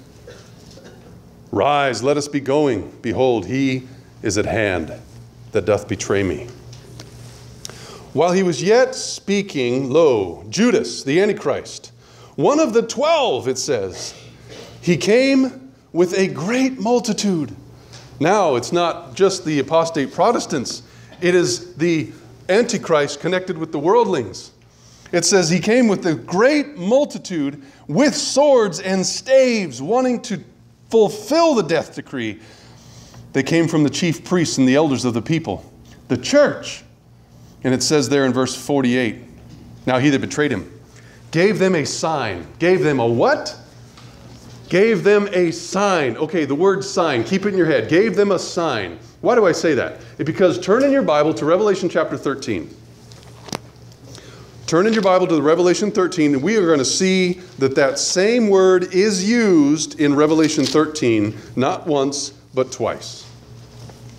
Rise, let us be going. Behold, he is at hand that doth betray me. While he was yet speaking, lo, Judas, the Antichrist, one of the 12, it says, he came with a great multitude. Now, it's not just the apostate Protestants. It is the Antichrist connected with the worldlings. It says he came with a great multitude with swords and staves, wanting to fulfill the death decree. They came from the chief priests and the elders of the people, the church. And it says there in verse 48, now he that betrayed him gave them a sign. Gave them a what? Gave them a sign. Okay, the word sign, keep it in your head. Gave them a sign. Why do I say that? Because turn in your Bible to Revelation chapter 13. Turn in your Bible to the Revelation 13, and we are going to see that that same word is used in Revelation 13, not once, but twice.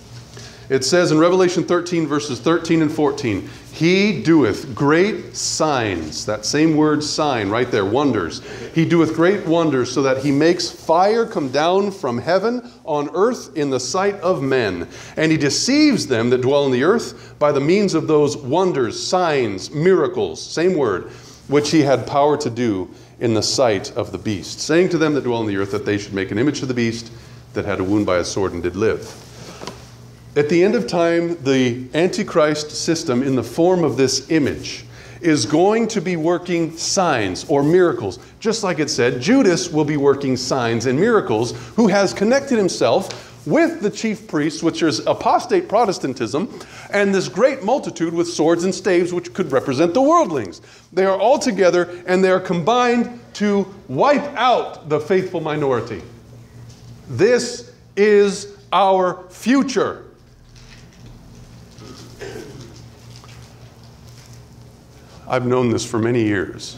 It says in Revelation 13, verses 13 and 14, He doeth great signs. That same word sign right there, wonders. He doeth great wonders so that he makes fire come down from heaven on earth in the sight of men. And he deceives them that dwell on the earth by the means of those wonders, signs, miracles, same word, which he had power to do in the sight of the beast, saying to them that dwell on the earth that they should make an image of the beast that had a wound by a sword and did live. At the end of time, the Antichrist system in the form of this image is going to be working signs or miracles. Just like it said, Judas will be working signs and miracles, who has connected himself with the chief priests, which is apostate Protestantism, and this great multitude with swords and staves, which could represent the worldlings. They are all together, and they are combined to wipe out the faithful minority. This is our future. I've known this for many years.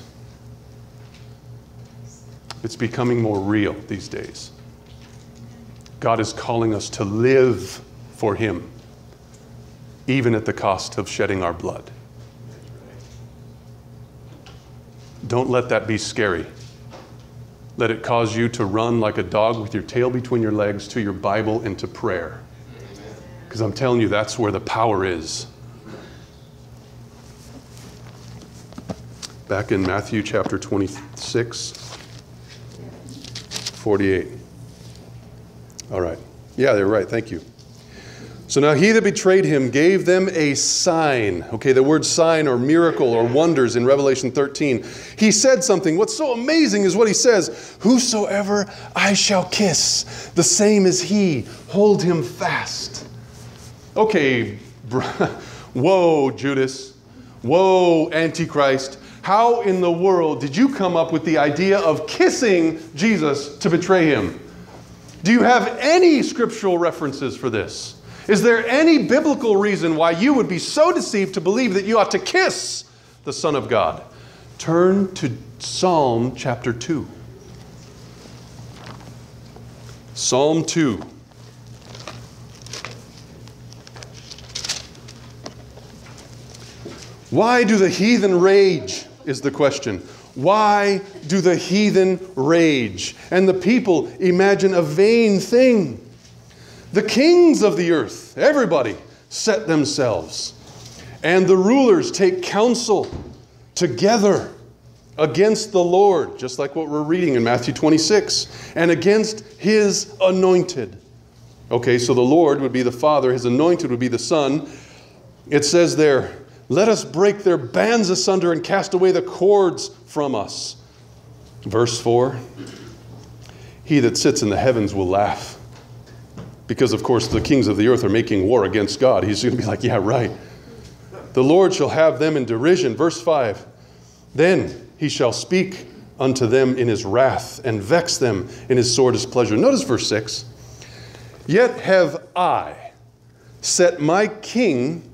It's becoming more real these days. God is calling us to live for Him, even at the cost of shedding our blood. Don't let that be scary. Let it cause you to run like a dog with your tail between your legs to your Bible and to prayer. Because I'm telling you, that's where the power is. Back in Matthew chapter 26, 48. All right. Yeah, they're right. Thank you. So now he that betrayed him gave them a sign. Okay, the word sign or miracle or wonders in Revelation 13. He said something. What's so amazing is what he says. Whosoever I shall kiss, the same as he. Hold him fast. Okay, whoa, Judas. Whoa, Antichrist. How in the world did you come up with the idea of kissing Jesus to betray him? Do you have any scriptural references for this? Is there any biblical reason why you would be so deceived to believe that you ought to kiss the Son of God? Turn to Psalm chapter 2. Psalm 2. Why do the heathen rage, is the question. Why do the heathen rage? And the people imagine a vain thing. The kings of the earth, everybody, set themselves. And the rulers take counsel together against the Lord, just like what we're reading in Matthew 26, and against His anointed. Okay, so the Lord would be the Father, His anointed would be the Son. It says there, let us break their bands asunder and cast away the cords from us. Verse 4, he that sits in the heavens will laugh. Because, of course, the kings of the earth are making war against God. He's going to be like, yeah, right. The Lord shall have them in derision. Verse 5, then he shall speak unto them in his wrath and vex them in his sore displeasure. Notice verse 6. Yet have I set my king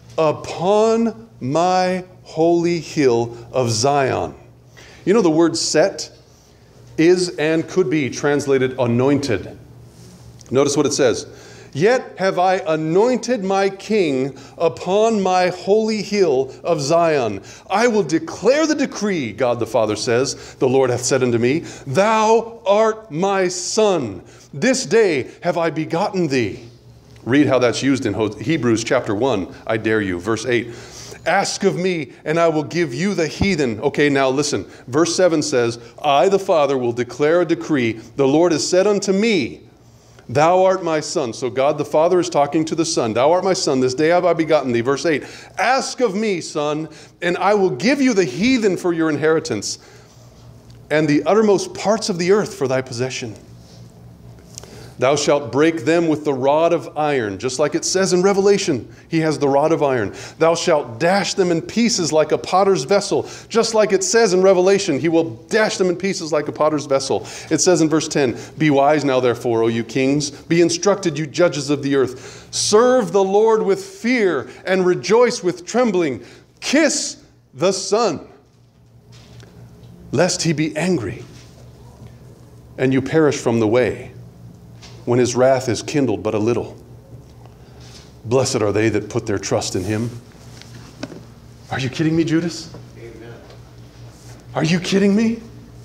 upon my holy hill of Zion. You know, the word set is and could be translated anointed. Notice what it says. Yet have I anointed my king upon my holy hill of Zion. I will declare the decree, God the Father says, the Lord hath said unto me, thou art my son. This day have I begotten thee. Read how that's used in Hebrews chapter 1. I dare you. Verse 8. Ask of me, and I will give you the heathen. Okay, now listen. Verse 7 says, I, the Father, will declare a decree. The Lord has said unto me, thou art my son. So God the Father is talking to the Son. Thou art my son. This day have I begotten thee. Verse 8. Ask of me, son, and I will give you the heathen for your inheritance, and the uttermost parts of the earth for thy possession. Thou shalt break them with the rod of iron, just like it says in Revelation. He has the rod of iron. Thou shalt dash them in pieces like a potter's vessel, just like it says in Revelation. He will dash them in pieces like a potter's vessel. It says in verse 10, be wise now therefore, O you kings. Be instructed, you judges of the earth. Serve the Lord with fear and rejoice with trembling. Kiss the Son, lest he be angry and you perish from the way, when his wrath is kindled but a little. Blessed are they that put their trust in him. Are you kidding me, Judas? Amen. Are you kidding me?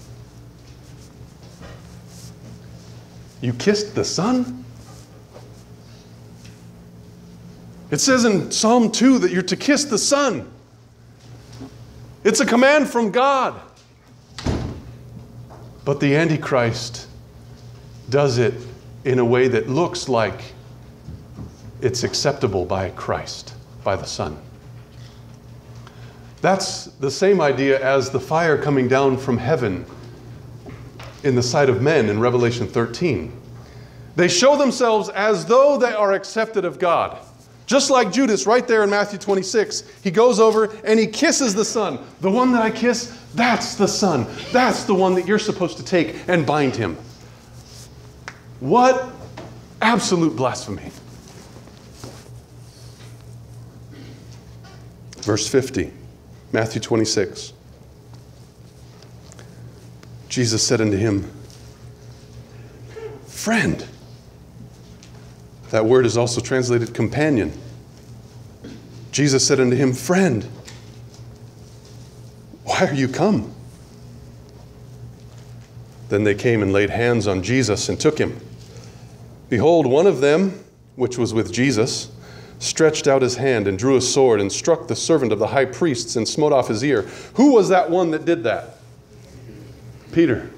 You kissed the Son? It says in Psalm 2 that you're to kiss the Son. It's a command from God. But the Antichrist does it in a way that looks like it's acceptable by Christ, by the Son. That's the same idea as the fire coming down from heaven in the sight of men in Revelation 13. They show themselves as though they are accepted of God. Just like Judas right there in Matthew 26, he goes over and he kisses the Son. The one that I kiss, that's the Son. That's the one that you're supposed to take and bind him. What absolute blasphemy. Verse 50, Matthew 26. Jesus said unto him, friend. That word is also translated companion. Jesus said unto him, friend, why are you come? Then they came and laid hands on Jesus and took him. Behold, one of them, which was with Jesus, stretched out his hand and drew a sword and struck the servant of the high priests and smote off his ear. Who was that one that did that? Peter.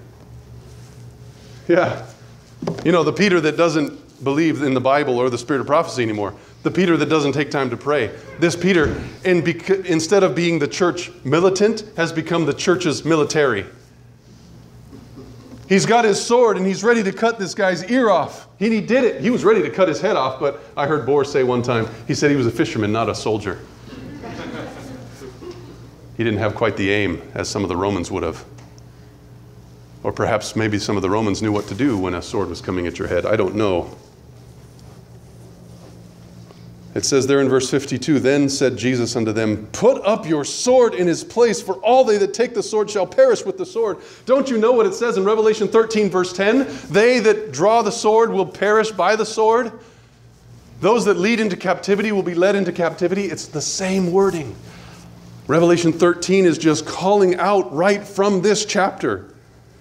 Yeah. You know, the Peter that doesn't believe in the Bible or the spirit of prophecy anymore. The Peter that doesn't take time to pray. This Peter, instead of being the church militant, has become the church's military. He's got his sword and he's ready to cut this guy's ear off. He did it. He was ready to cut his head off, but I heard Bohr say one time, he said he was a fisherman, not a soldier. He didn't have quite the aim as some of the Romans would have. Or perhaps maybe some of the Romans knew what to do when a sword was coming at your head. I don't know. It says there in verse 52, then said Jesus unto them, put up your sword in his place, for all they that take the sword shall perish with the sword. Don't you know what it says in Revelation 13, verse 10? They that draw the sword will perish by the sword. Those that lead into captivity will be led into captivity. It's the same wording. Revelation 13 is just calling out right from this chapter.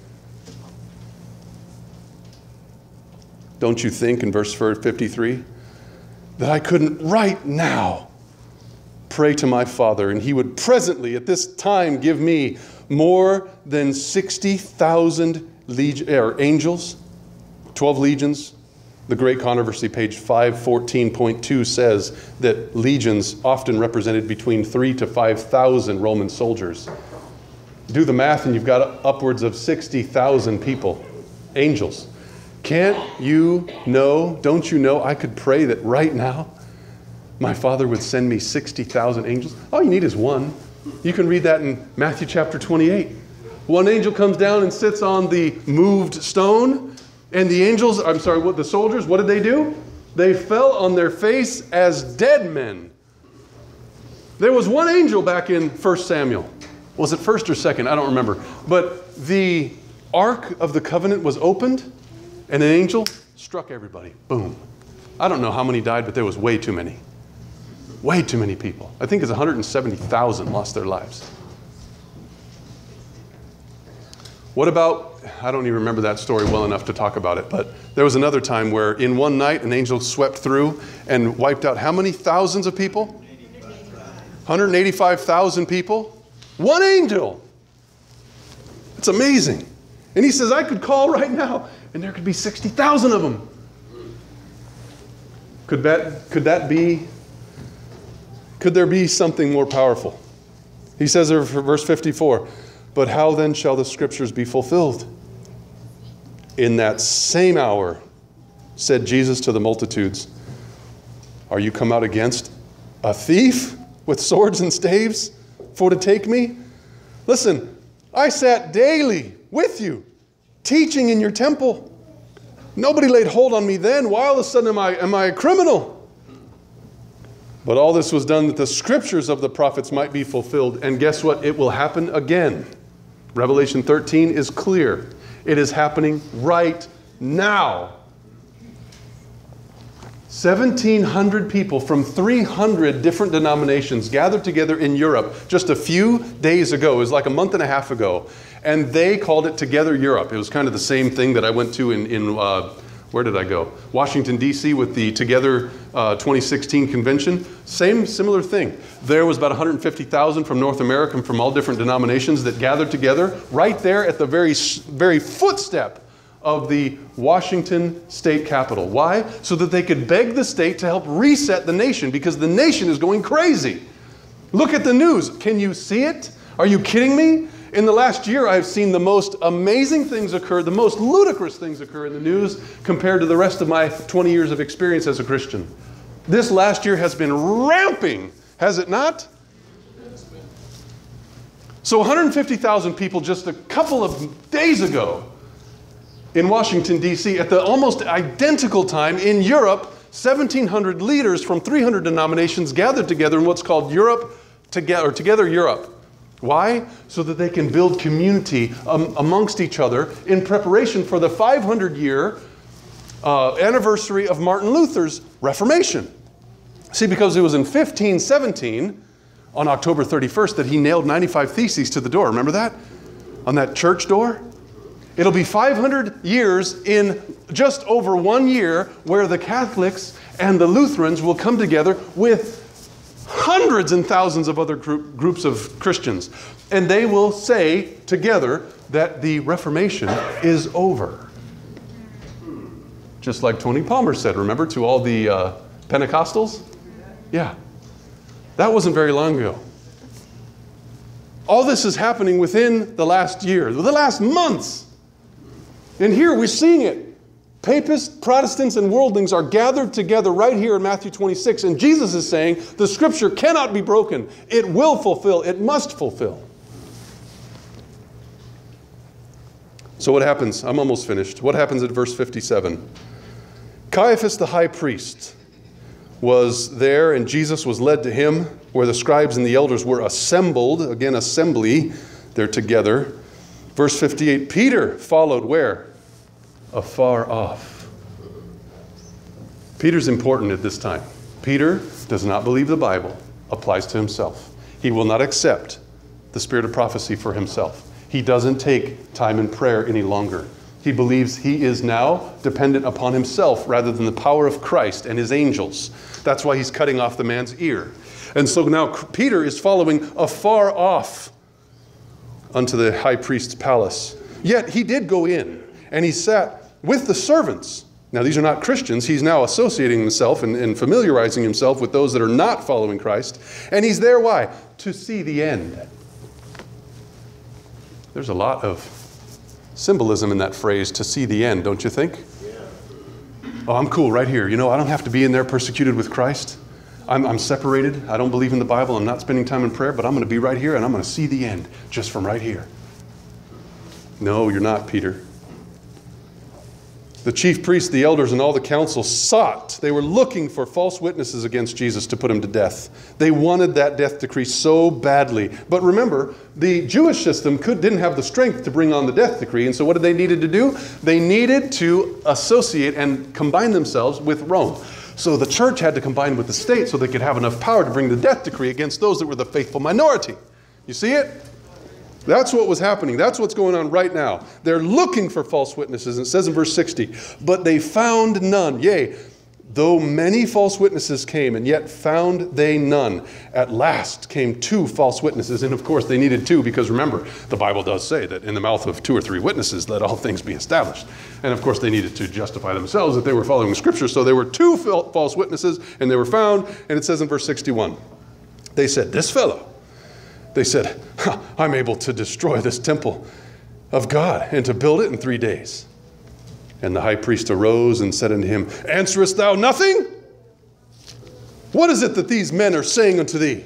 Don't you think in verse 53 that I couldn't right now pray to my Father and he would presently at this time give me more than 60,000 angels, 12 legions? The Great Controversy, page 514.2 says that legions often represented between 3,000 to 5,000 Roman soldiers. Do the math and you've got upwards of 60,000 people, angels. Can't you know, don't you know, I could pray that right now my Father would send me 60,000 angels? All you need is one. You can read that in Matthew chapter 28. One angel comes down and sits on the moved stone, and the soldiers, what did they do? They fell on their face as dead men. There was one angel back in 1 Samuel. Was it first or second? I don't remember. But the Ark of the Covenant was opened, and an angel struck everybody. Boom. I don't know how many died, but there was way too many. Way too many people. I think it's 170,000 lost their lives. What about, I don't even remember that story well enough to talk about it, but there was another time where in one night an angel swept through and wiped out how many thousands of people? 185,000 people. One angel. It's amazing. And he says, I could call right now, and there could be 60,000 of them. Could there be something more powerful? He says there for verse 54, but how then shall the scriptures be fulfilled? In that same hour, said Jesus to the multitudes, are you come out against a thief with swords and staves for to take me? Listen, I sat daily with you, teaching in your temple. Nobody laid hold on me then. Why all of a sudden am I a criminal? But all this was done that the scriptures of the prophets might be fulfilled. And guess what? It will happen again. Revelation 13 is clear. It is happening right now. 1,700 people from 300 different denominations gathered together in Europe just a few days ago. It was like a month and a half ago. And they called it Together Europe. It was kind of the same thing that I went to in where did I go? Washington, D.C. with the Together 2016 convention. Similar thing. There was about 150,000 from North America and from all different denominations that gathered together right there at the very footstep of the Washington state capitol. Why? So that they could beg the state to help reset the nation, because the nation is going crazy. Look at the news. Can you see it? Are you kidding me? In the last year, I've seen the most amazing things occur, the most ludicrous things occur in the news compared to the rest of my 20 years of experience as a Christian. This last year has been ramping, has it not? So 150,000 people just a couple of days ago in Washington, D.C., at the almost identical time in Europe, 1,700 leaders from 300 denominations gathered together in what's called Together Europe. Why? So that they can build community amongst each other in preparation for the 500-year anniversary of Martin Luther's Reformation. See, because it was in 1517, on October 31st, that he nailed 95 Theses to the door. Remember that? On that church door? It'll be 500 years in just over 1 year where the Catholics and the Lutherans will come together with hundreds and thousands of other groups of Christians. And they will say together that the Reformation is over. Just like Tony Palmer said, remember, to all the Pentecostals? Yeah. That wasn't very long ago. All this is happening within the last year, the last months. And here we're seeing it. Papists, Protestants, and worldlings are gathered together right here in Matthew 26. And Jesus is saying the scripture cannot be broken. It will fulfill. It must fulfill. So what happens? I'm almost finished. What happens at verse 57? Caiaphas the high priest was there, and Jesus was led to him, where the scribes and the elders were assembled. Again, assembly. They're together. Verse 58, Peter followed where? Afar off. Peter's important at this time. Peter does not believe the Bible applies to himself. He will not accept the spirit of prophecy for himself. He doesn't take time in prayer any longer. He believes he is now dependent upon himself rather than the power of Christ and his angels. That's why he's cutting off the man's ear. And so now Peter is following afar off unto the high priest's palace. Yet he did go in, and he sat with the servants. Now these are not Christians. He's now associating himself and familiarizing himself with those that are not following Christ. And he's there, why? To see the end. There's a lot of symbolism in that phrase, to see the end, don't you think? Yeah. Oh, I'm cool right here. You know, I don't have to be in there persecuted with Christ. I'm separated. I don't believe in the Bible. I'm not spending time in prayer, but I'm going to be right here and I'm going to see the end just from right here. No, you're not, Peter. The chief priests, the elders, and all the council sought. They were looking for false witnesses against Jesus to put him to death. They wanted that death decree so badly. But remember, the Jewish system didn't have the strength to bring on the death decree. And so what did they needed to do? They needed to associate and combine themselves with Rome. So the church had to combine with the state so they could have enough power to bring the death decree against those that were the faithful minority. You see it? That's what was happening. That's what's going on right now. They're looking for false witnesses. And it says in verse 60, but they found none. Yea, though many false witnesses came, and yet found they none. At last came 2 false witnesses. And of course they needed 2 because remember, the Bible does say that in the mouth of 2 or 3 witnesses, let all things be established. And of course they needed to justify themselves that they were following Scripture. So there were 2 false witnesses, and they were found. And it says in verse 61, they said, this fellow, they said, I'm able to destroy this temple of God and to build it in 3 days. And the high priest arose and said unto him, answerest thou nothing? What is it that these men are saying unto thee?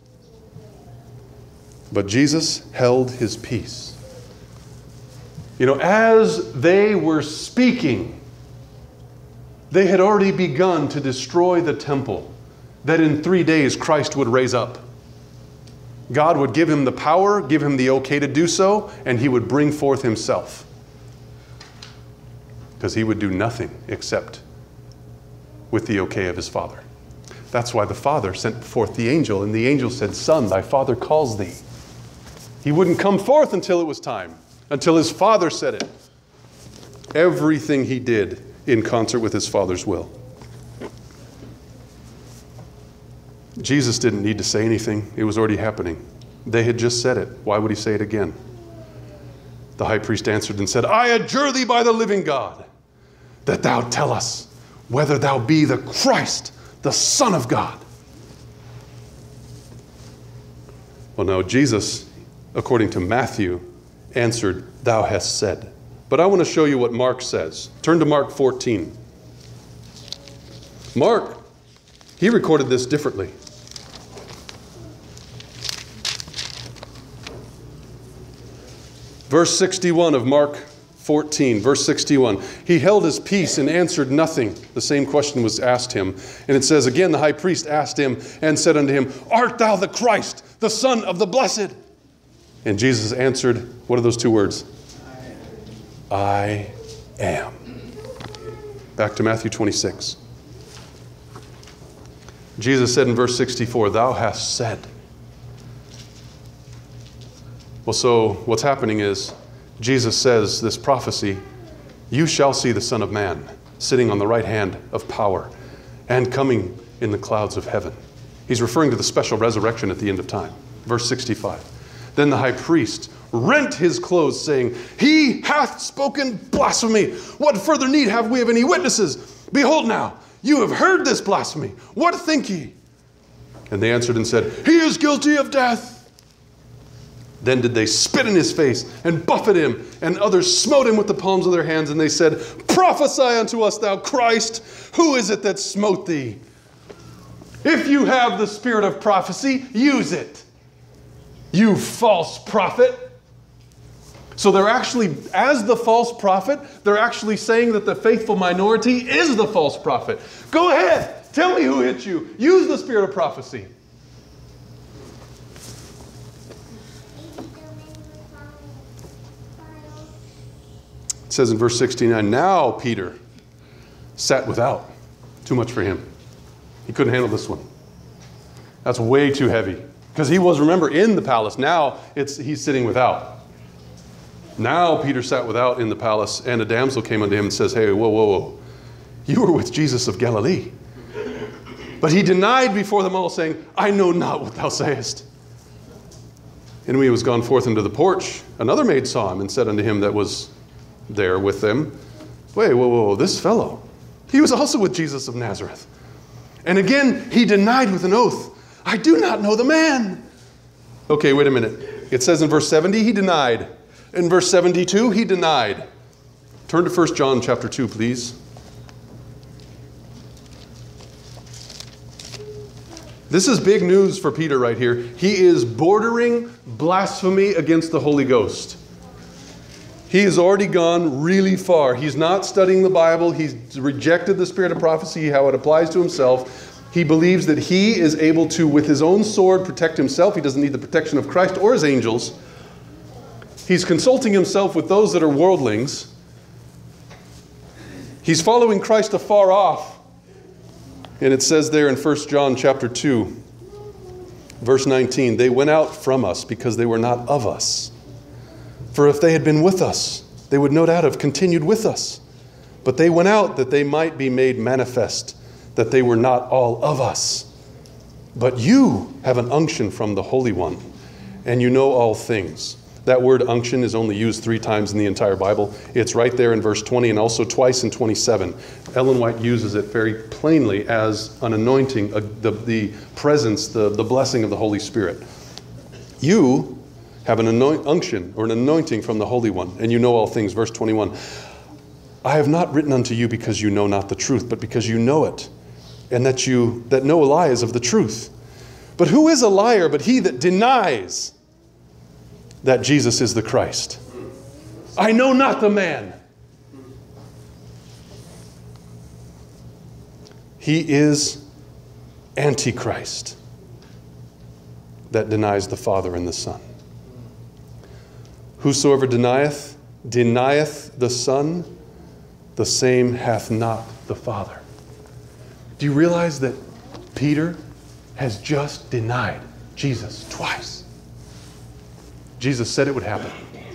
But Jesus held his peace. You know, as they were speaking, they had already begun to destroy the temple that in 3 days Christ would raise up. God would give him the power, give him the okay to do so, and he would bring forth himself. Because he would do nothing except with the okay of his Father. That's why the Father sent forth the angel, and the angel said, Son, thy Father calls thee. He wouldn't come forth until it was time, until his Father said it. Everything he did in concert with his Father's will. Jesus didn't need to say anything. It was already happening. They had just said it. Why would he say it again? The high priest answered and said, I adjure thee by the living God, that thou tell us whether thou be the Christ, the Son of God. Well, no, Jesus, according to Matthew, answered, Thou hast said. But I want to show you what Mark says. Turn to Mark 14. Mark, he recorded this differently. Verse 61 of Mark 14, verse 61. He held his peace and answered nothing. The same question was asked him. And it says, again, the high priest asked him and said unto him, Art thou the Christ, the Son of the Blessed? And Jesus answered, what are those two words? I am. Back to Matthew 26. Jesus said in verse 64, Thou hast said. Well, so what's happening is Jesus says this prophecy, you shall see the Son of Man sitting on the right hand of power and coming in the clouds of heaven. He's referring to the special resurrection at the end of time. Verse 65. Then the high priest rent his clothes, saying, He hath spoken blasphemy. What further need have we of any witnesses? Behold now, you have heard this blasphemy. What think ye? And they answered and said, He is guilty of death. Then did they spit in his face and buffet him, and others smote him with the palms of their hands, and they said, Prophesy unto us, thou Christ, who is it that smote thee? If you have the spirit of prophecy, use it, you false prophet. So they're actually, as the false prophet, they're actually saying that the faithful minority is the false prophet. Go ahead, tell me who hit you. Use the spirit of prophecy. It says in verse 69, Now Peter sat without. Too much for him. He couldn't handle this one. That's way too heavy. Because he was, remember, in the palace. Now he's sitting without. Now Peter sat without in the palace, and a damsel came unto him and says, Hey, whoa, whoa, whoa. You were with Jesus of Galilee. But he denied before them all, saying, I know not what thou sayest. And when he was gone forth into the porch, another maid saw him and said unto him that was there with them, Wait, whoa, whoa, this fellow, he was also with Jesus of Nazareth. And again, he denied with an oath, I do not know the man. Okay, wait a minute. It says in verse 70, he denied. In verse 72, he denied. Turn to 1 John chapter 2, please. This is big news for Peter right here. He is bordering blasphemy against the Holy Ghost. He has already gone really far. He's not studying the Bible. He's rejected the spirit of prophecy, how it applies to himself. He believes that he is able to, with his own sword, protect himself. He doesn't need the protection of Christ or his angels. He's consulting himself with those that are worldlings. He's following Christ afar off. And it says there in 1 John chapter 2, verse 19, They went out from us because they were not of us. For if they had been with us, they would no doubt have continued with us. But they went out that they might be made manifest, that they were not all of us. But you have an unction from the Holy One, and you know all things. That word unction is only used 3 times in the entire Bible. It's right there in verse 20 and also twice in 27. Ellen White uses it very plainly as an anointing, the presence, the blessing of the Holy Spirit. You have an unction or an anointing from the Holy One, and you know all things. Verse 21, I have not written unto you because you know not the truth, but because you know it, and that no lie is of the truth. But who is a liar but he that denies that Jesus is the Christ? I know not the man. He is Antichrist that denies the Father and the Son. Whosoever denieth the Son, the same hath not the Father. Do you realize that Peter has just denied Jesus twice? Jesus said it would happen.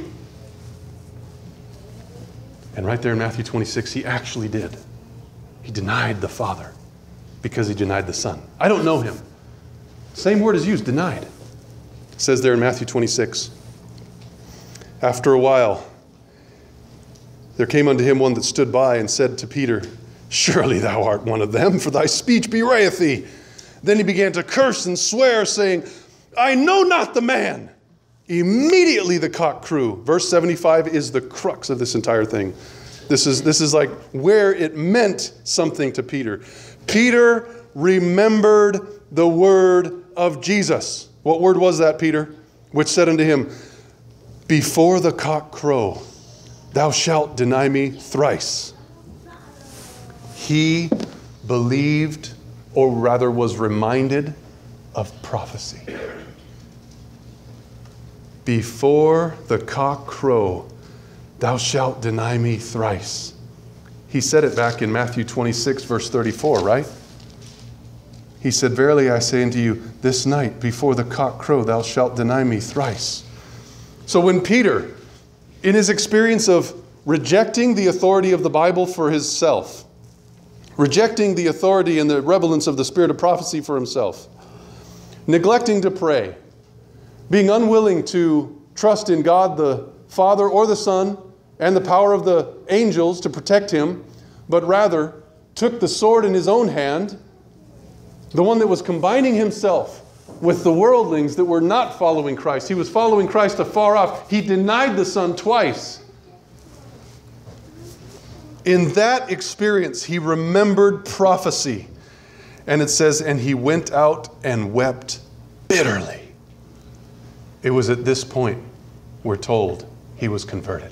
And right there in Matthew 26, he actually did. He denied the Father because he denied the Son. I don't know him. Same word is used, denied. It says there in Matthew 26, after a while, there came unto him one that stood by and said to Peter, surely thou art one of them, for thy speech bewrayeth thee. Then he began to curse and swear, saying, I know not the man. Immediately the cock crew. Verse 75 is the crux of this entire thing. This is like where it meant something to Peter. Peter remembered the word of Jesus. What word was that, Peter? Which said unto him, before the cock crow, thou shalt deny me thrice. He believed, or rather was reminded of prophecy. Before the cock crow, thou shalt deny me thrice. He said it back in Matthew 26, verse 34, right? He said, verily I say unto you, this night before the cock crow, thou shalt deny me thrice. So when Peter, in his experience of rejecting the authority of the Bible for himself, rejecting the authority and the relevance of the spirit of prophecy for himself, neglecting to pray, being unwilling to trust in God the Father or the Son and the power of the angels to protect him, but rather took the sword in his own hand, the one that was combining himself with the worldlings that were not following Christ. He was following Christ afar off. He denied the Son twice. In that experience, he remembered prophecy. And it says, and he went out and wept bitterly. It was at this point, we're told, he was converted.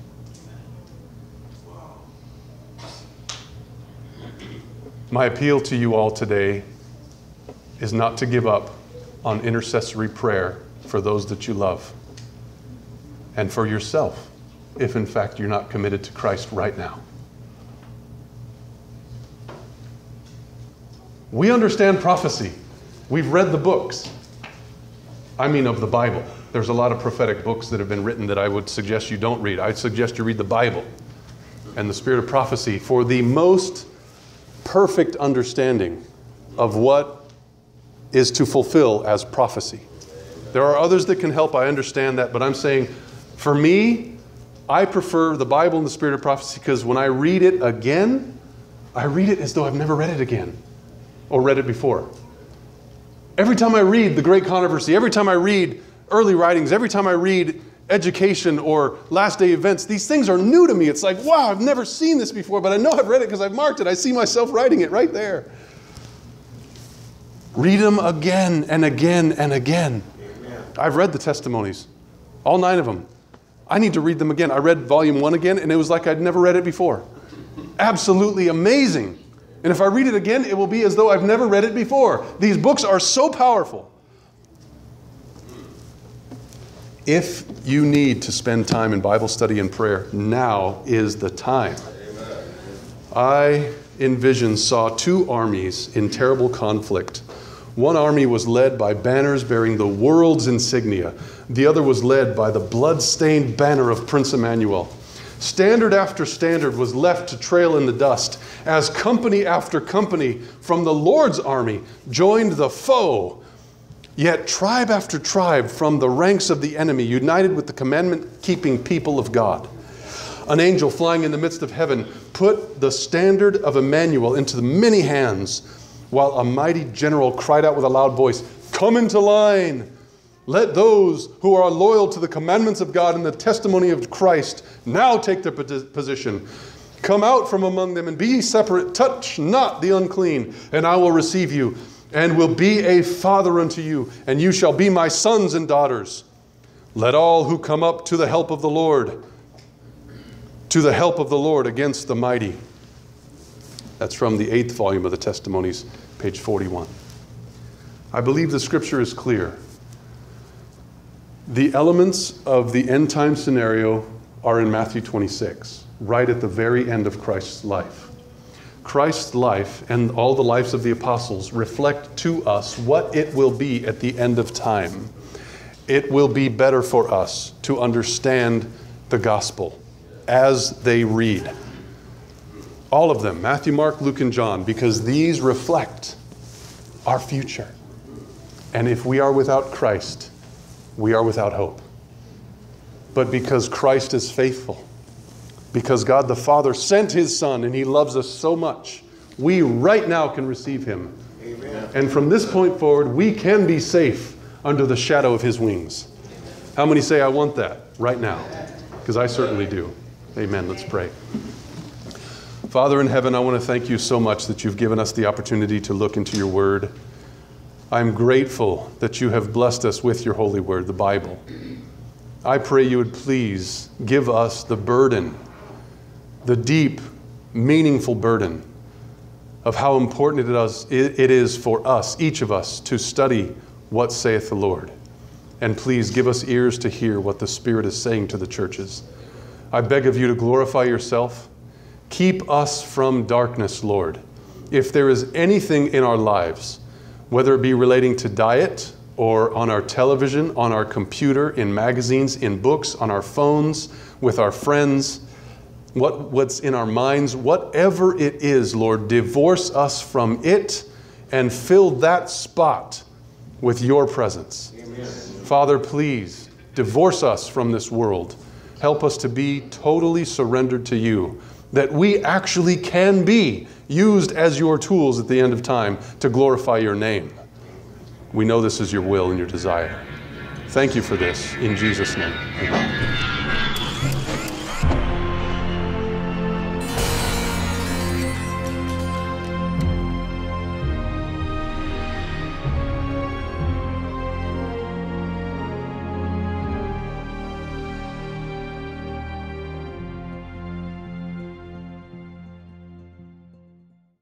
My appeal to you all today is not to give up on intercessory prayer for those that you love and for yourself, if in fact you're not committed to Christ right now. We understand prophecy. We've read the books. I mean of the Bible. There's a lot of prophetic books that have been written that I would suggest you don't read. I'd suggest you read the Bible and the spirit of prophecy for the most perfect understanding of what is to fulfill as prophecy. There are others that can help, I understand that, but I'm saying, for me, I prefer the Bible and the spirit of prophecy because when I read it again, I read it as though I've never read it again or read it before. Every time I read The Great Controversy, every time I read early writings, every time I read education or last day events, these things are new to me. It's like, wow, I've never seen this before, but I know I've read it because I've marked it. I see myself writing it right there. Read them again and again and again. Amen. I've read the testimonies, all 9 of them. I need to read them again. I read volume 1 again, and it was like I'd never read it before. Absolutely amazing. And if I read it again, it will be as though I've never read it before. These books are so powerful. If you need to spend time in Bible study and prayer, now is the time. Amen. I saw 2 armies in terrible conflict. One army was led by banners bearing the world's insignia. The other was led by the blood-stained banner of Prince Emmanuel. Standard after standard was left to trail in the dust as company after company from the Lord's army joined the foe. Yet tribe after tribe from the ranks of the enemy united with the commandment-keeping people of God. An angel flying in the midst of heaven put the standard of Emmanuel into the many hands, while a mighty general cried out with a loud voice, come into line. Let those who are loyal to the commandments of God and the testimony of Christ now take their position. Come out from among them and be ye separate. Touch not the unclean, and I will receive you, and will be a father unto you, and you shall be my sons and daughters. Let all who come up to the help of the Lord, against the mighty. That's from the 8th volume of the Testimonies, page 41. I believe the scripture is clear. The elements of the end time scenario are in Matthew 26, right at the very end of Christ's life. Christ's life and all the lives of the apostles reflect to us what it will be at the end of time. It will be better for us to understand the gospel as they read. All of them, Matthew, Mark, Luke, and John, because these reflect our future. And if we are without Christ, we are without hope. But because Christ is faithful, because God the Father sent His Son and He loves us so much, we right now can receive Him. Amen. And from this point forward, we can be safe under the shadow of His wings. How many say, I want that right now? Because I certainly do. Amen. Let's pray. Father in heaven, I want to thank you so much that you've given us the opportunity to look into your word. I'm grateful that you have blessed us with your holy word, the Bible. I pray you would please give us the burden, the deep, meaningful burden of how important it is for us, each of us, to study what saith the Lord. And please give us ears to hear what the Spirit is saying to the churches. I beg of you to glorify yourself. Keep us from darkness, Lord. If there is anything in our lives, whether it be relating to diet or on our television, on our computer, in magazines, in books, on our phones, with our friends, what's in our minds, whatever it is, Lord, divorce us from it and fill that spot with your presence. Amen. Father, please divorce us from this world. Help us to be totally surrendered to you, that we actually can be used as your tools at the end of time to glorify your name. We know this is your will and your desire. Thank you for this. In Jesus' name, amen.